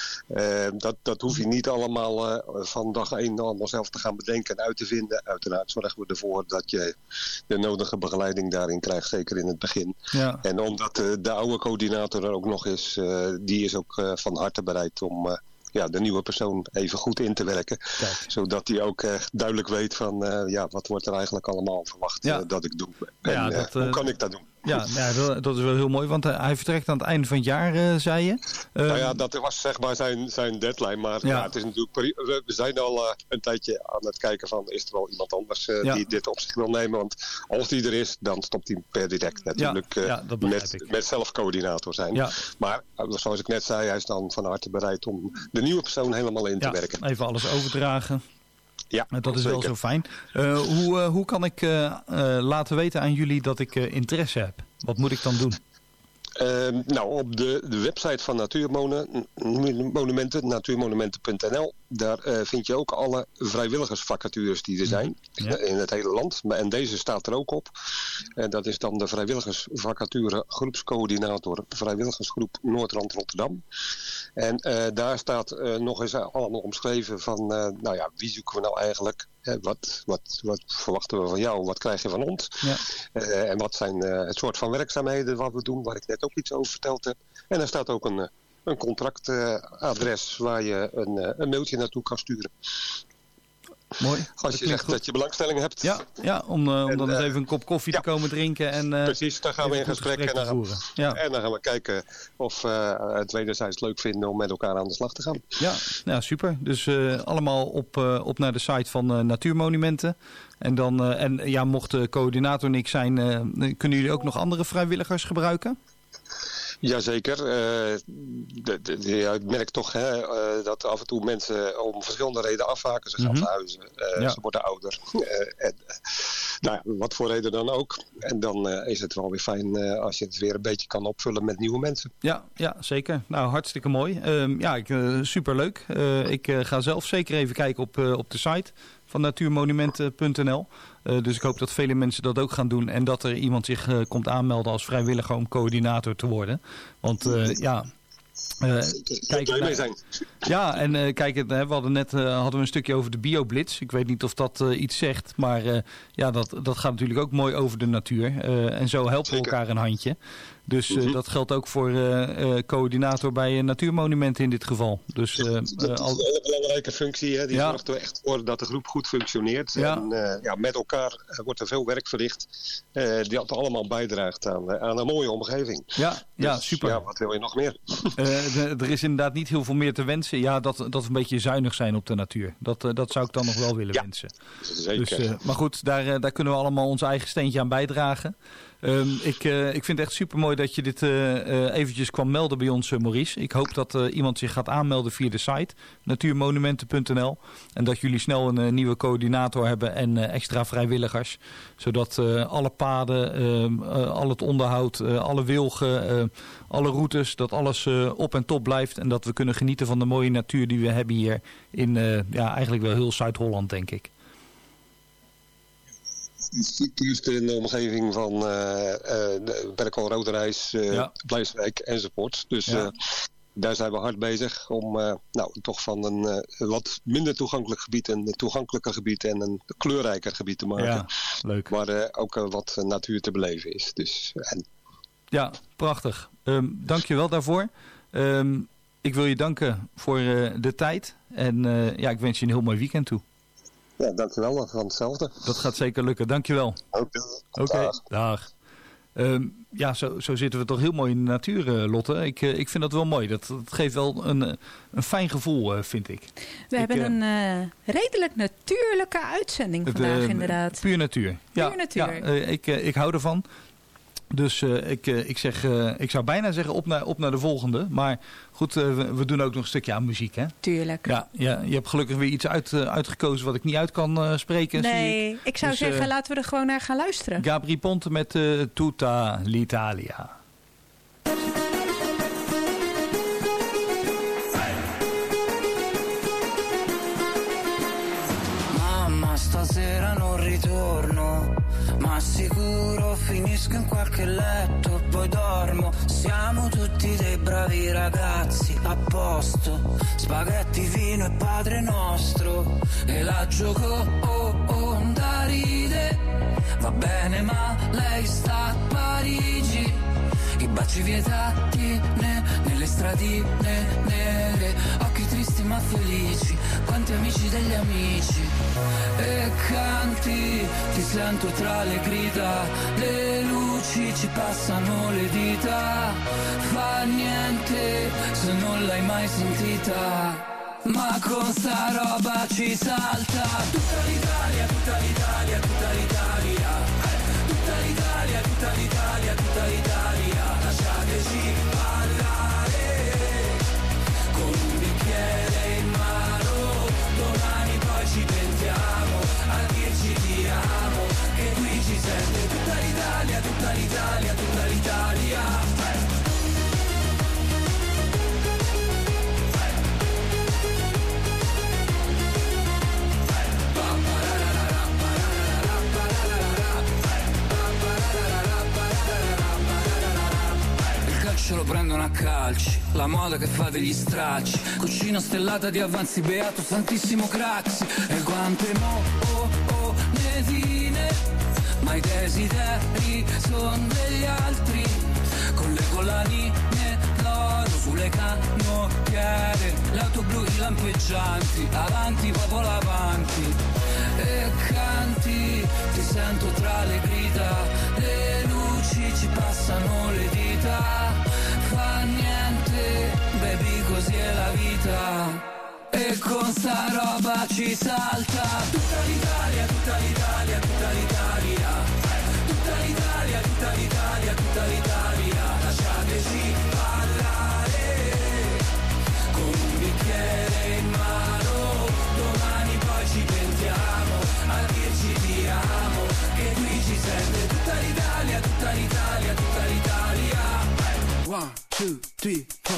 Uh, dat, dat hoef je niet allemaal uh, van dag één allemaal zelf te gaan bedenken en uit te vinden. Uiteraard zorgen we ervoor dat je de nodige begeleiding daarin krijgt, zeker in het begin. Ja. En omdat uh, de oude coördinator er ook nog is, uh, die is ook uh, van harte bereid om Uh, ja, de nieuwe persoon even goed in te werken. Kijk. Zodat hij ook uh, duidelijk weet van uh, ja, wat wordt er eigenlijk allemaal verwacht ja. uh, dat ik doe. En ja, dat, uh, hoe kan ik dat doen? Ja, ja, dat is wel heel mooi, want uh, hij vertrekt aan het einde van het jaar, uh, zei je. Uh, nou ja, dat was zeg maar zijn, zijn deadline. Maar ja. Ja, het is natuurlijk, we zijn al uh, een tijdje aan het kijken van, is er wel iemand anders uh, ja. die dit op zich wil nemen? Want als die er is, dan stopt hij per direct natuurlijk ja, uh, ja, met, met zelfcoördinator zijn. Ja. Maar uh, zoals ik net zei, hij is dan van harte bereid om de nieuwe persoon helemaal in te ja, werken. Even alles overdragen. Ja, dat is zeker. wel zo fijn. Uh, hoe, uh, hoe kan ik uh, uh, laten weten aan jullie dat ik uh, interesse heb? Wat moet ik dan doen? Uh, nou, op de, de website van Natuurmonumenten, natuurmonumenten punt n l, daar uh, vind je ook alle vrijwilligersvacatures die er zijn ja. in het hele land. En deze staat er ook op. En dat is dan de vrijwilligersvacature groepscoördinator vrijwilligersgroep Noord-Rand Rotterdam. En uh, daar staat uh, nog eens allemaal omschreven van, uh, nou ja, wie zoeken we nou eigenlijk? Hè, wat, wat, wat verwachten we van jou? Wat krijg je van ons? Ja. Uh, en wat zijn uh, het soort van werkzaamheden wat we doen, waar ik net ook iets over verteld heb. En er staat ook een, een contractadres uh, waar je een, uh, een mailtje naartoe kan sturen. Mooi. Als je zegt goed. Dat je belangstelling hebt. Ja, ja om, uh, om en, dan eens uh, even een kop koffie ja. te komen drinken. En, uh, precies, dan gaan we in gesprek, gesprek en, dan gaan, ja. en dan gaan we kijken of uh, het wederzijds leuk vinden om met elkaar aan de slag te gaan. Ja, ja super. Dus uh, allemaal op, uh, op naar de site van uh, Natuurmonumenten. En, dan, uh, en ja, mocht de coördinator niks zijn, uh, kunnen jullie ook nog andere vrijwilligers gebruiken? Jazeker. Uh, de, de, de, ja, ik merk toch hè, uh, dat af en toe mensen om verschillende redenen afhaken. Ze gaan mm-hmm. verhuizen, uh, ja. ze worden ouder. Uh, en, nou ja, wat voor reden dan ook. En dan uh, is het wel weer fijn uh, als je het weer een beetje kan opvullen met nieuwe mensen. Ja, ja zeker. Nou, hartstikke mooi. Uh, ja, ik, uh, superleuk. Uh, ik uh, ga zelf zeker even kijken op, uh, op de site van natuurmonumenten punt n l. Uh, dus ik hoop dat vele mensen dat ook gaan doen. En dat er iemand zich uh, komt aanmelden als vrijwilliger om coördinator te worden. Want uh, ja... Uh, kijk, blij mee zijn. Ja, en uh, kijk, we hadden net uh, hadden we een stukje over de BioBlitz. Ik weet niet of dat uh, iets zegt, maar uh, ja, dat, dat gaat natuurlijk ook mooi over de natuur. Uh, en zo helpen we elkaar een handje. Dus uh, mm-hmm. dat geldt ook voor uh, uh, coördinator bij uh, natuurmonumenten in dit geval. Dus, uh, dat is al... een hele belangrijke functie. Hè? Die ja. zorgt er echt voor dat de groep goed functioneert. Ja. En uh, ja, met elkaar uh, wordt er veel werk verricht. Uh, die dat allemaal bijdraagt aan, uh, aan een mooie omgeving. Ja, dus, ja super. Ja, wat wil je nog meer? uh, de, er is inderdaad niet heel veel meer te wensen. Ja, dat, dat we een beetje zuinig zijn op de natuur. Dat, uh, dat zou ik dan nog wel willen ja, wensen. Zeker. Dus, uh, maar goed, daar, uh, daar kunnen we allemaal ons eigen steentje aan bijdragen. Um, ik, uh, ik vind het echt super mooi dat je dit uh, uh, eventjes kwam melden bij ons, uh, Maurice. Ik hoop dat uh, iemand zich gaat aanmelden via de site natuurmonumenten punt n l. En dat jullie snel een uh, nieuwe coördinator hebben en uh, extra vrijwilligers. Zodat uh, alle paden, uh, uh, al het onderhoud, uh, alle wilgen, uh, alle routes, dat alles uh, op en top blijft. En dat we kunnen genieten van de mooie natuur die we hebben hier in uh, ja, eigenlijk wel heel Zuid-Holland, denk ik. Juist in de omgeving van uh, uh, Berkel, Roderijs, uh, ja. Blijswijk enzovoort. Dus ja. uh, daar zijn we hard bezig om uh, nou, toch van een uh, wat minder toegankelijk gebied een toegankelijker gebied en een kleurrijker gebied te maken. Ja, leuk. Waar uh, ook uh, wat natuur te beleven is. Dus, en... Ja, prachtig. Um, dank je wel daarvoor. Um, ik wil je danken voor uh, de tijd. En uh, ja, ik wens je een heel mooi weekend toe. Ja, dankjewel. Van hetzelfde. Dat gaat zeker lukken. Dankjewel. Oké. Oké, okay. dag. Um, ja, zo, zo zitten we toch heel mooi in de natuur, uh, Lotte. Ik, uh, ik vind dat wel mooi. Dat, dat geeft wel een, een fijn gevoel, uh, vind ik. We ik, hebben uh, een uh, redelijk natuurlijke uitzending vandaag, uh, inderdaad. Puur natuur. Puur ja, natuur. Ja, uh, ik, uh, ik hou ervan. Dus uh, ik, uh, ik, zeg, uh, ik zou bijna zeggen op naar, op naar de volgende. Maar goed, uh, we, we doen ook nog een stukje aan muziek, hè? Tuurlijk. Ja, ja, je hebt gelukkig weer iets uit, uh, uitgekozen wat ik niet uit kan uh, spreken. Nee, zie ik. ik zou dus, zeggen, uh, laten we er gewoon naar gaan luisteren. Gabri Ponte met uh, Tutta l'Italia. Mamma, stasera non ritorno, ma sicuro finisco in qualche letto, poi dormo. Siamo tutti dei bravi ragazzi, a posto, spaghetti, vino e Padre Nostro, e la gioco oh, oh, da ride. Va bene ma lei sta a Parigi, i baci vietati ne, nelle stradine nere, occhi tristi ma felici, quanti amici degli amici. E canti, ti sento tra le grida, le luci ci passano le dita, fa niente se non l'hai mai sentita, ma con sta roba ci salta. Tutta l'Italia, tutta l'Italia, tutta l'Italia, tutta l'Italia, tutta l'Italia, tutta l'Italia, lasciateci parlare, con un bicchiere in mano, domani poi ci pentiamo a dirci ti amo, che qui ci sente tutta l'Italia, tutta l'Italia, tutta l'Italia. Ce lo prendono a calci, la moda che fa degli stracci, cucina stellata di avanzi, beato santissimo Craxi, e quante mo oh oh netine, ma i desideri son degli altri, con le collanine d'oro sulle canottiere, l'auto blu, i lampeggianti, avanti popolo avanti, e canti, ti sento tra le grida, le luci ci passano le dita, fa niente, baby, così è la vita, e con sta roba ci salta. Tutta l'Italia, tutta l'Italia, tutta l'Italia, tutta l'Italia, tutta l'Italia, tutta l'Italia, lasciateci parlare, con un bicchiere in mano, domani poi ci pentiamo a dirci ti amo, che qui ci sente tutta l'Italia, tutta l'Italia, tutta l'Italia. One, two, three, four.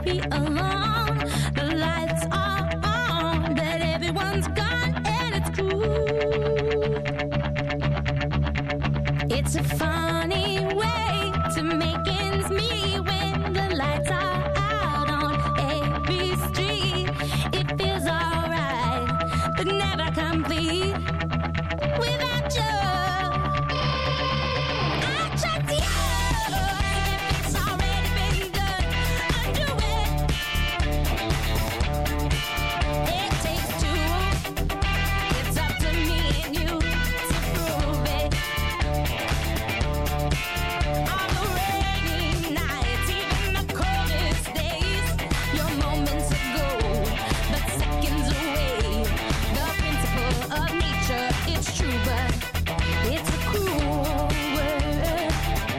be alone. The lights are on, but everyone's gone and it's cool. It's a funny way to make ends meet when the lights are out on every street. It feels alright, but never complete without you. I trust you. If it's already been done, undo it. It takes two. It's up to me and you to prove it. On the rainy nights, even the coldest days, your moments are gold, but seconds away. The principle of nature, it's true, but it's a cruel word.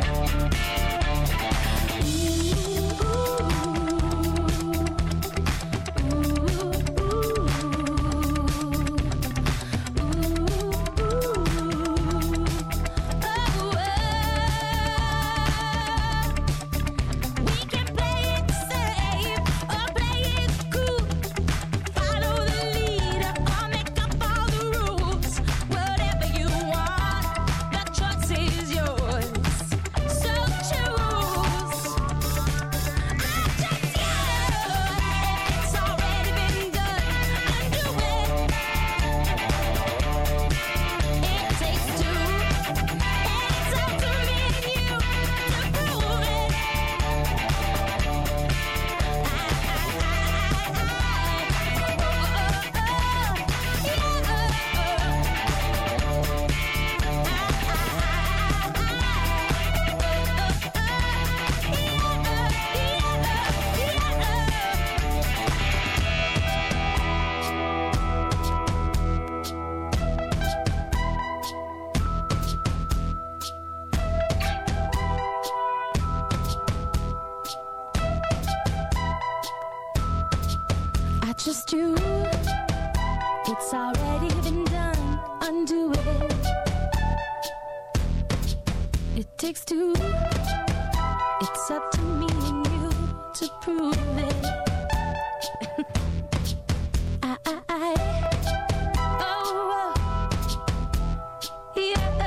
We can play it safe or play it cool. Follow the leader or make up all the rules. Whatever you want, the choice is yours. So choose. I trust you. If it's already been done, undo it. It takes two, and it's up to me and you to prove it. I trust you. It's already been done. Undo it. It takes two. It's up to me and you to prove it. I, I, I. Oh, oh. Yeah.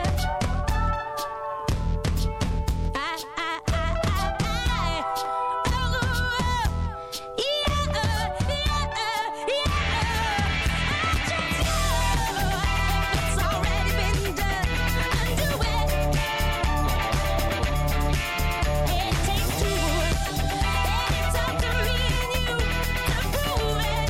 I, I, I, I, I. Oh, oh. Yeah, yeah, yeah. I trust you. It's already been done. Undo it. It takes two, and it's up to me and you to prove it.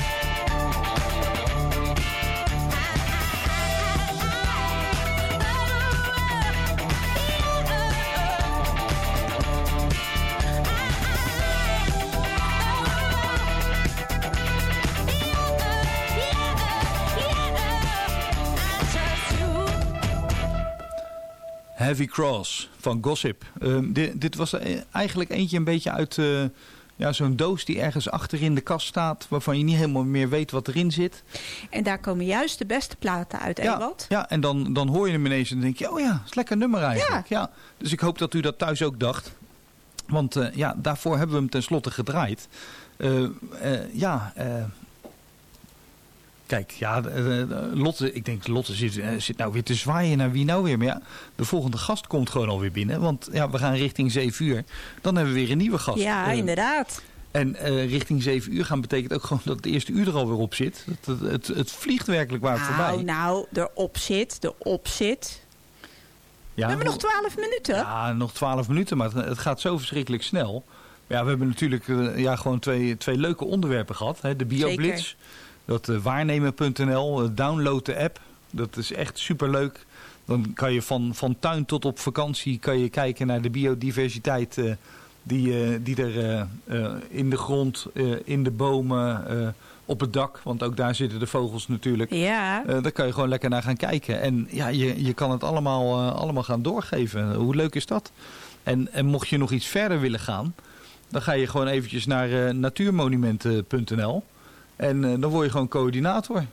Heavy Cross van Gossip. Um, dit, dit was er eigenlijk eentje een beetje uit uh, ja, zo'n doos die ergens achter in de kast staat, waarvan je niet helemaal meer weet wat erin zit. En daar komen juist de beste platen uit, Ja, Ewald. ja, en dan, dan hoor je hem ineens en dan denk je, oh ja, dat is lekker nummer eigenlijk. Ja. Dus ik hoop dat u dat thuis ook dacht. Want uh, ja, daarvoor hebben we hem tenslotte gedraaid. Uh, uh, ja, uh, kijk, ja, uh, Lotte, ik denk Lotte zit, uh, zit nou weer te zwaaien naar wie nou weer. Maar ja, de volgende gast komt gewoon alweer binnen. Want ja, we gaan richting zeven uur. Dan hebben we weer een nieuwe gast. Ja, Uh, inderdaad. En uh, richting zeven uur gaan betekent ook gewoon dat het eerste uur er alweer op zit. Het, het, het, het vliegt werkelijk waar Nou, voorbij. nou, erop zit, erop zit. Ja, We hebben nog twaalf minuten. Ja, nog twaalf minuten, maar het, het gaat zo verschrikkelijk snel. Maar ja, we hebben natuurlijk uh, ja, gewoon twee, twee leuke onderwerpen gehad. Hè. De BioBlitz, Zeker. dat uh, waarnemen punt n l, uh, download de app. Dat is echt superleuk. Dan kan je van, van tuin tot op vakantie kan je kijken naar de biodiversiteit uh, die, uh, die er uh, uh, in de grond, uh, in de bomen, uh, op het dak. Want ook daar zitten de vogels natuurlijk. Ja. Uh, daar kan je gewoon lekker naar gaan kijken. En ja, je, je kan het allemaal, uh, allemaal gaan doorgeven. Hoe leuk is dat? En, en mocht je nog iets verder willen gaan, dan ga je gewoon eventjes naar uh, natuurmonumenten punt n l. En uh, dan word je gewoon coördinator.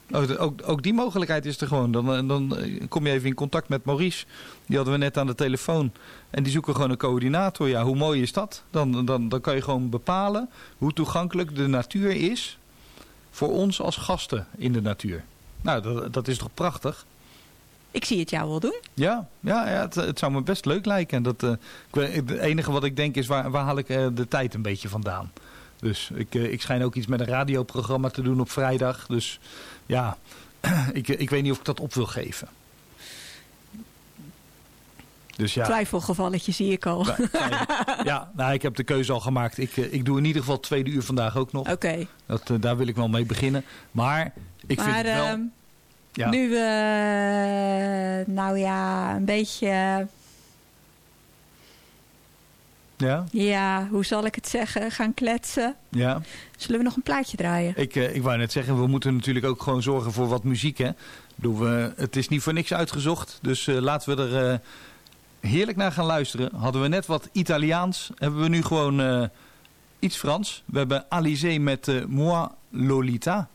Ook, ook, ook die mogelijkheid is er gewoon. Dan, dan kom je even in contact met Maurice. Die hadden we net aan de telefoon. En die zoeken gewoon een coördinator. Ja, hoe mooi is dat? Dan, dan, dan kan je gewoon bepalen hoe toegankelijk de natuur is voor ons als gasten in de natuur. Nou, dat, dat is toch prachtig? Ik zie het jou wel doen. Ja, ja, ja het, het zou me best leuk lijken. En dat, uh, ik, het enige wat ik denk is, waar, waar haal ik uh, de tijd een beetje vandaan? Dus ik, uh, ik schijn ook iets met een radioprogramma te doen op vrijdag. Dus ja, ik, ik weet niet of ik dat op wil geven. Dus ja. Twijfelgevalletje zie ik al. Ja, nou, ik heb de keuze al gemaakt. Ik, uh, ik doe in ieder geval het tweede uur vandaag ook nog. Oké. Okay. Dat, uh, daar wil ik wel mee beginnen. Maar ik maar, vind het wel... Uh, ja. Nu we, uh, nou ja, een beetje... Uh, Ja? Ja, hoe zal ik het zeggen? Gaan kletsen. Ja. Zullen we nog een plaatje draaien? Ik, uh, ik wou net zeggen, we moeten natuurlijk ook gewoon zorgen voor wat muziek. Hè? Doen we, het is niet voor niks uitgezocht. Dus uh, laten we er uh, heerlijk naar gaan luisteren. Hadden we net wat Italiaans. Hebben we nu gewoon uh, iets Frans. We hebben Alizé met uh, Moi Lolita.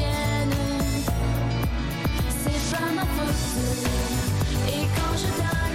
Et quand je donne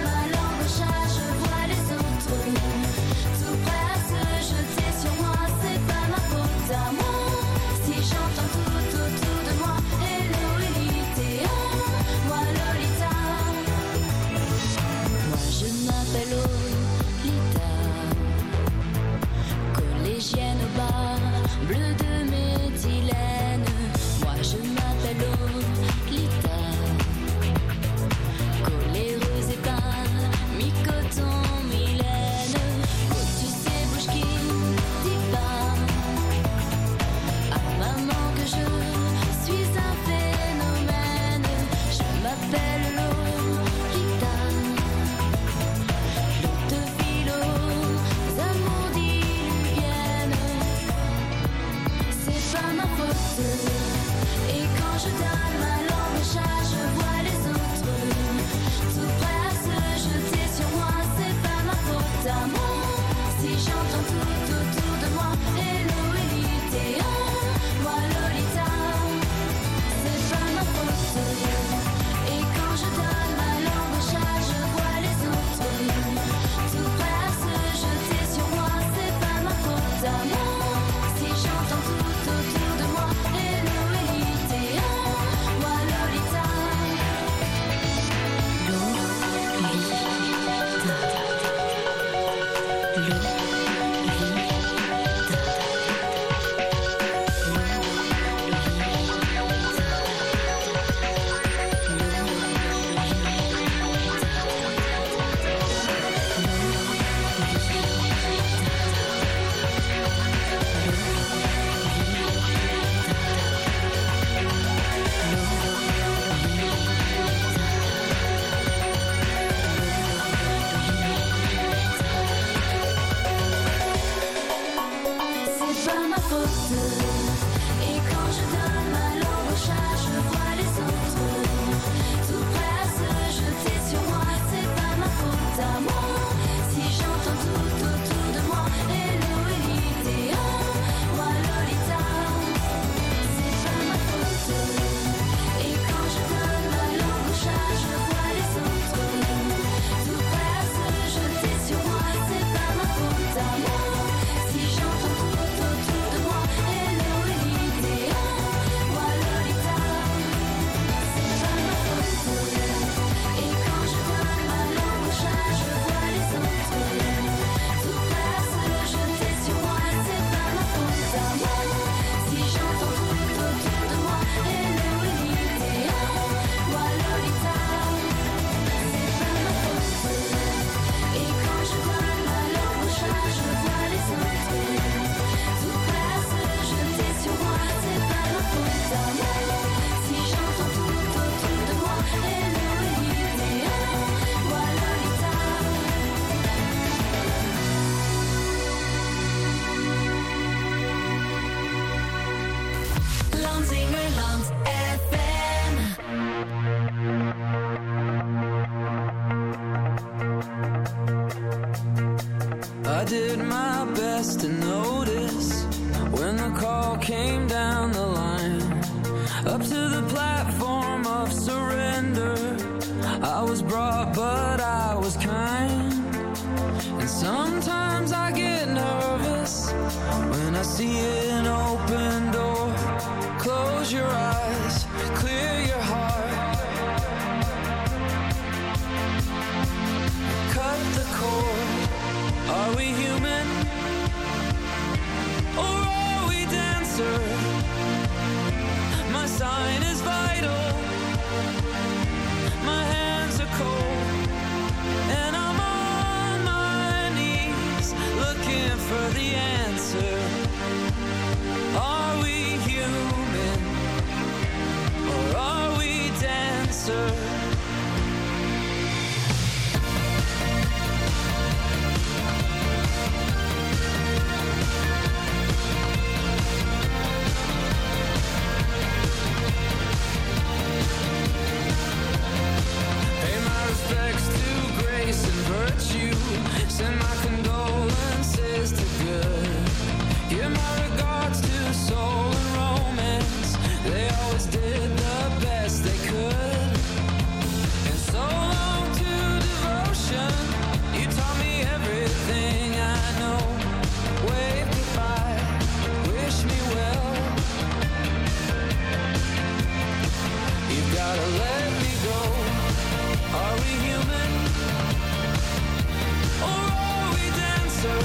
I did my best to notice when the call came down the line. Up to the platform of surrender, I was brought but I was kind. And sometimes I get nervous when I see an open door. Close your eyes, clear your heart. Cut the cord. Are we human? Or are we dancer? My sign is vital. My hands are cold. And I'm on my knees looking for the answer. Are we human? Or are we dancer? Respects to grace and virtue. Send my condolences to good. Give my regards to soul and romance. They always did the best they could. And so long to devotion. You taught me everything I know. Wave goodbye, wish me well. You've gotta let me go. Are we human? Or are we dancer?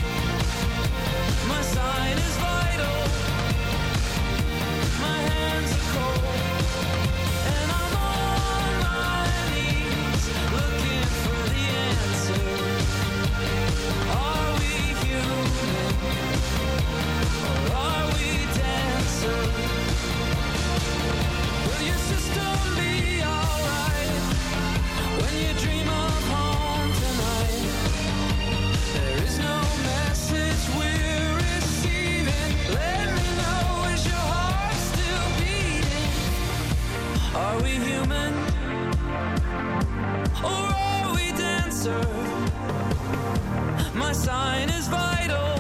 My sign is vital. My hands are cold. And I'm on my knees looking for the answer. Are we human? Or are we dancer? Will your system be alright when you dream of home tonight? There is no message we're receiving. Let me know, is your heart still beating? Are we human? Or are we dancer? My sign is vital.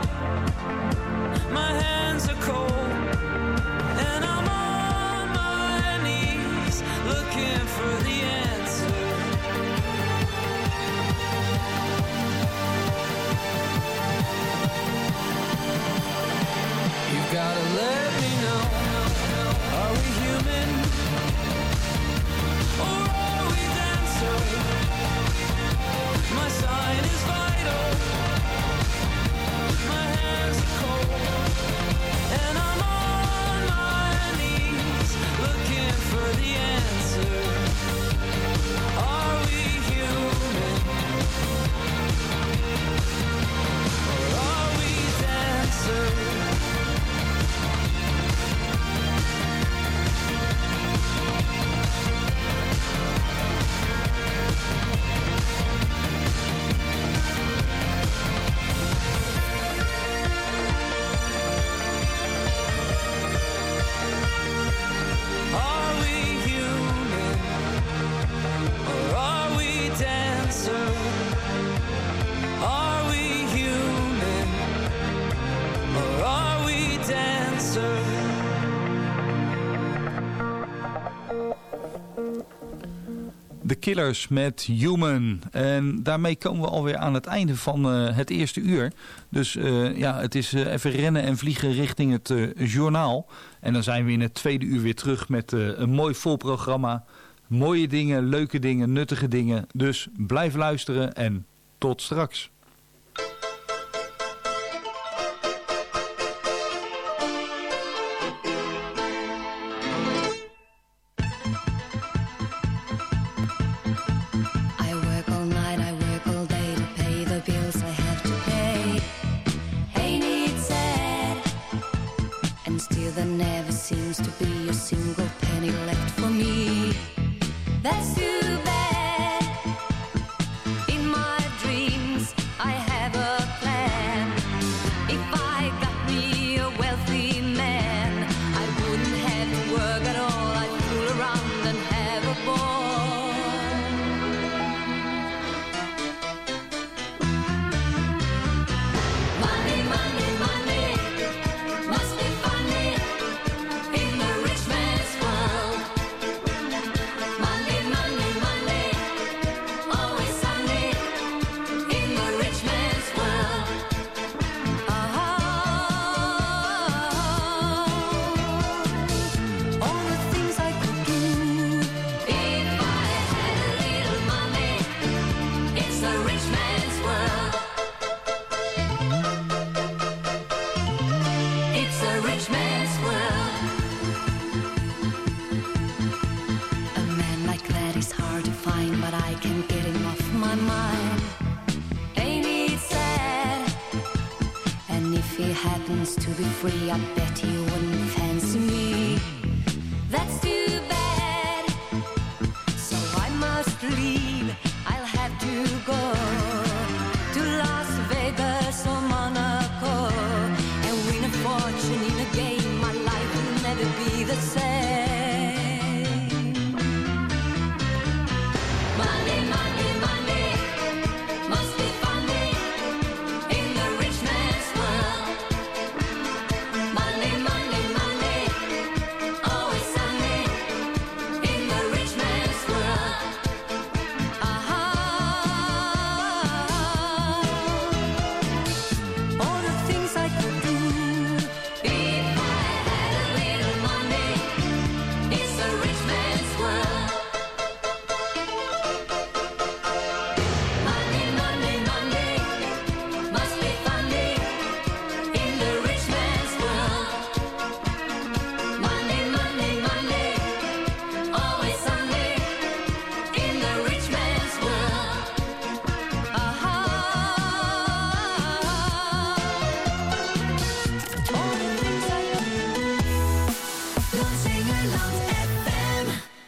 My hands are cold. And I'm on my knees looking for the answer. You've gotta let me know. Are we human? Or are we dancer? My sign is vital. My hands are cold. And I'm on my knees looking for the answer. Are we human? Or are we dancer? Are we human? Or are we dancer? Are we human? Or are we dancer? The Killers met Human. En daarmee komen we alweer aan het einde van uh, het eerste uur. Dus uh, ja, het is uh, even rennen en vliegen richting het uh, journaal. En dan zijn we in het tweede uur weer terug met uh, een mooi vol programma. Mooie dingen, leuke dingen, nuttige dingen. Dus blijf luisteren en tot straks. That's too bad. In my dreams I can't get him off my mind. Ain't it sad? And if he happens to be free, I bet he wouldn't fancy me. That's too bad. So I must leave. I'll have to go to Las Vegas or Monaco and win a fortune in a game. My life will never be the same. Money, money, money must be funny in the rich man's world. Money, money, money, always sunny in the rich man's world. Aha. All the things I could do if I had a little money. It's a rich man's world. Money, money, money must be funny in the rich man's world. Money, money, money, always sunny in the rich man's world. Aha. All the things I do. Lansingerland F M.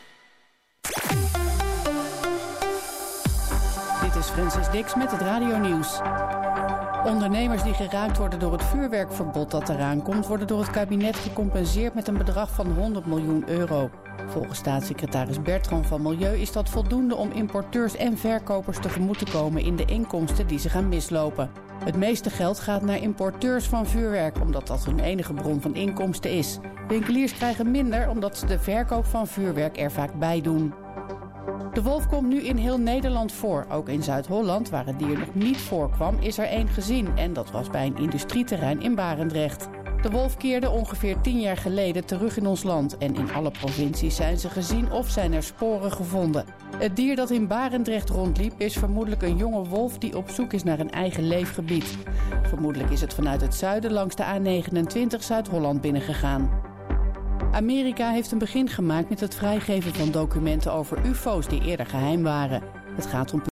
Dit is Francis Dix met het radionieuws. Ondernemers die geraakt worden door het vuurwerkverbod dat eraan komt, worden door het kabinet gecompenseerd met een bedrag van honderd miljoen euro. Volgens staatssecretaris Bertram van Milieu is dat voldoende om importeurs en verkopers tegemoet te komen in de inkomsten die ze gaan mislopen. Het meeste geld gaat naar importeurs van vuurwerk, omdat dat hun enige bron van inkomsten is. Winkeliers krijgen minder omdat ze de verkoop van vuurwerk er vaak bij doen. De wolf komt nu in heel Nederland voor. Ook in Zuid-Holland, waar het dier nog niet voorkwam, is er één gezien. En dat was bij een industrieterrein in Barendrecht. De wolf keerde ongeveer tien jaar geleden terug in ons land. En in alle provincies zijn ze gezien of zijn er sporen gevonden. Het dier dat in Barendrecht rondliep is vermoedelijk een jonge wolf die op zoek is naar een eigen leefgebied. Vermoedelijk is het vanuit het zuiden langs de A negenentwintig Zuid-Holland binnengegaan. Amerika heeft een begin gemaakt met het vrijgeven van documenten over U F O's die eerder geheim waren. Het gaat om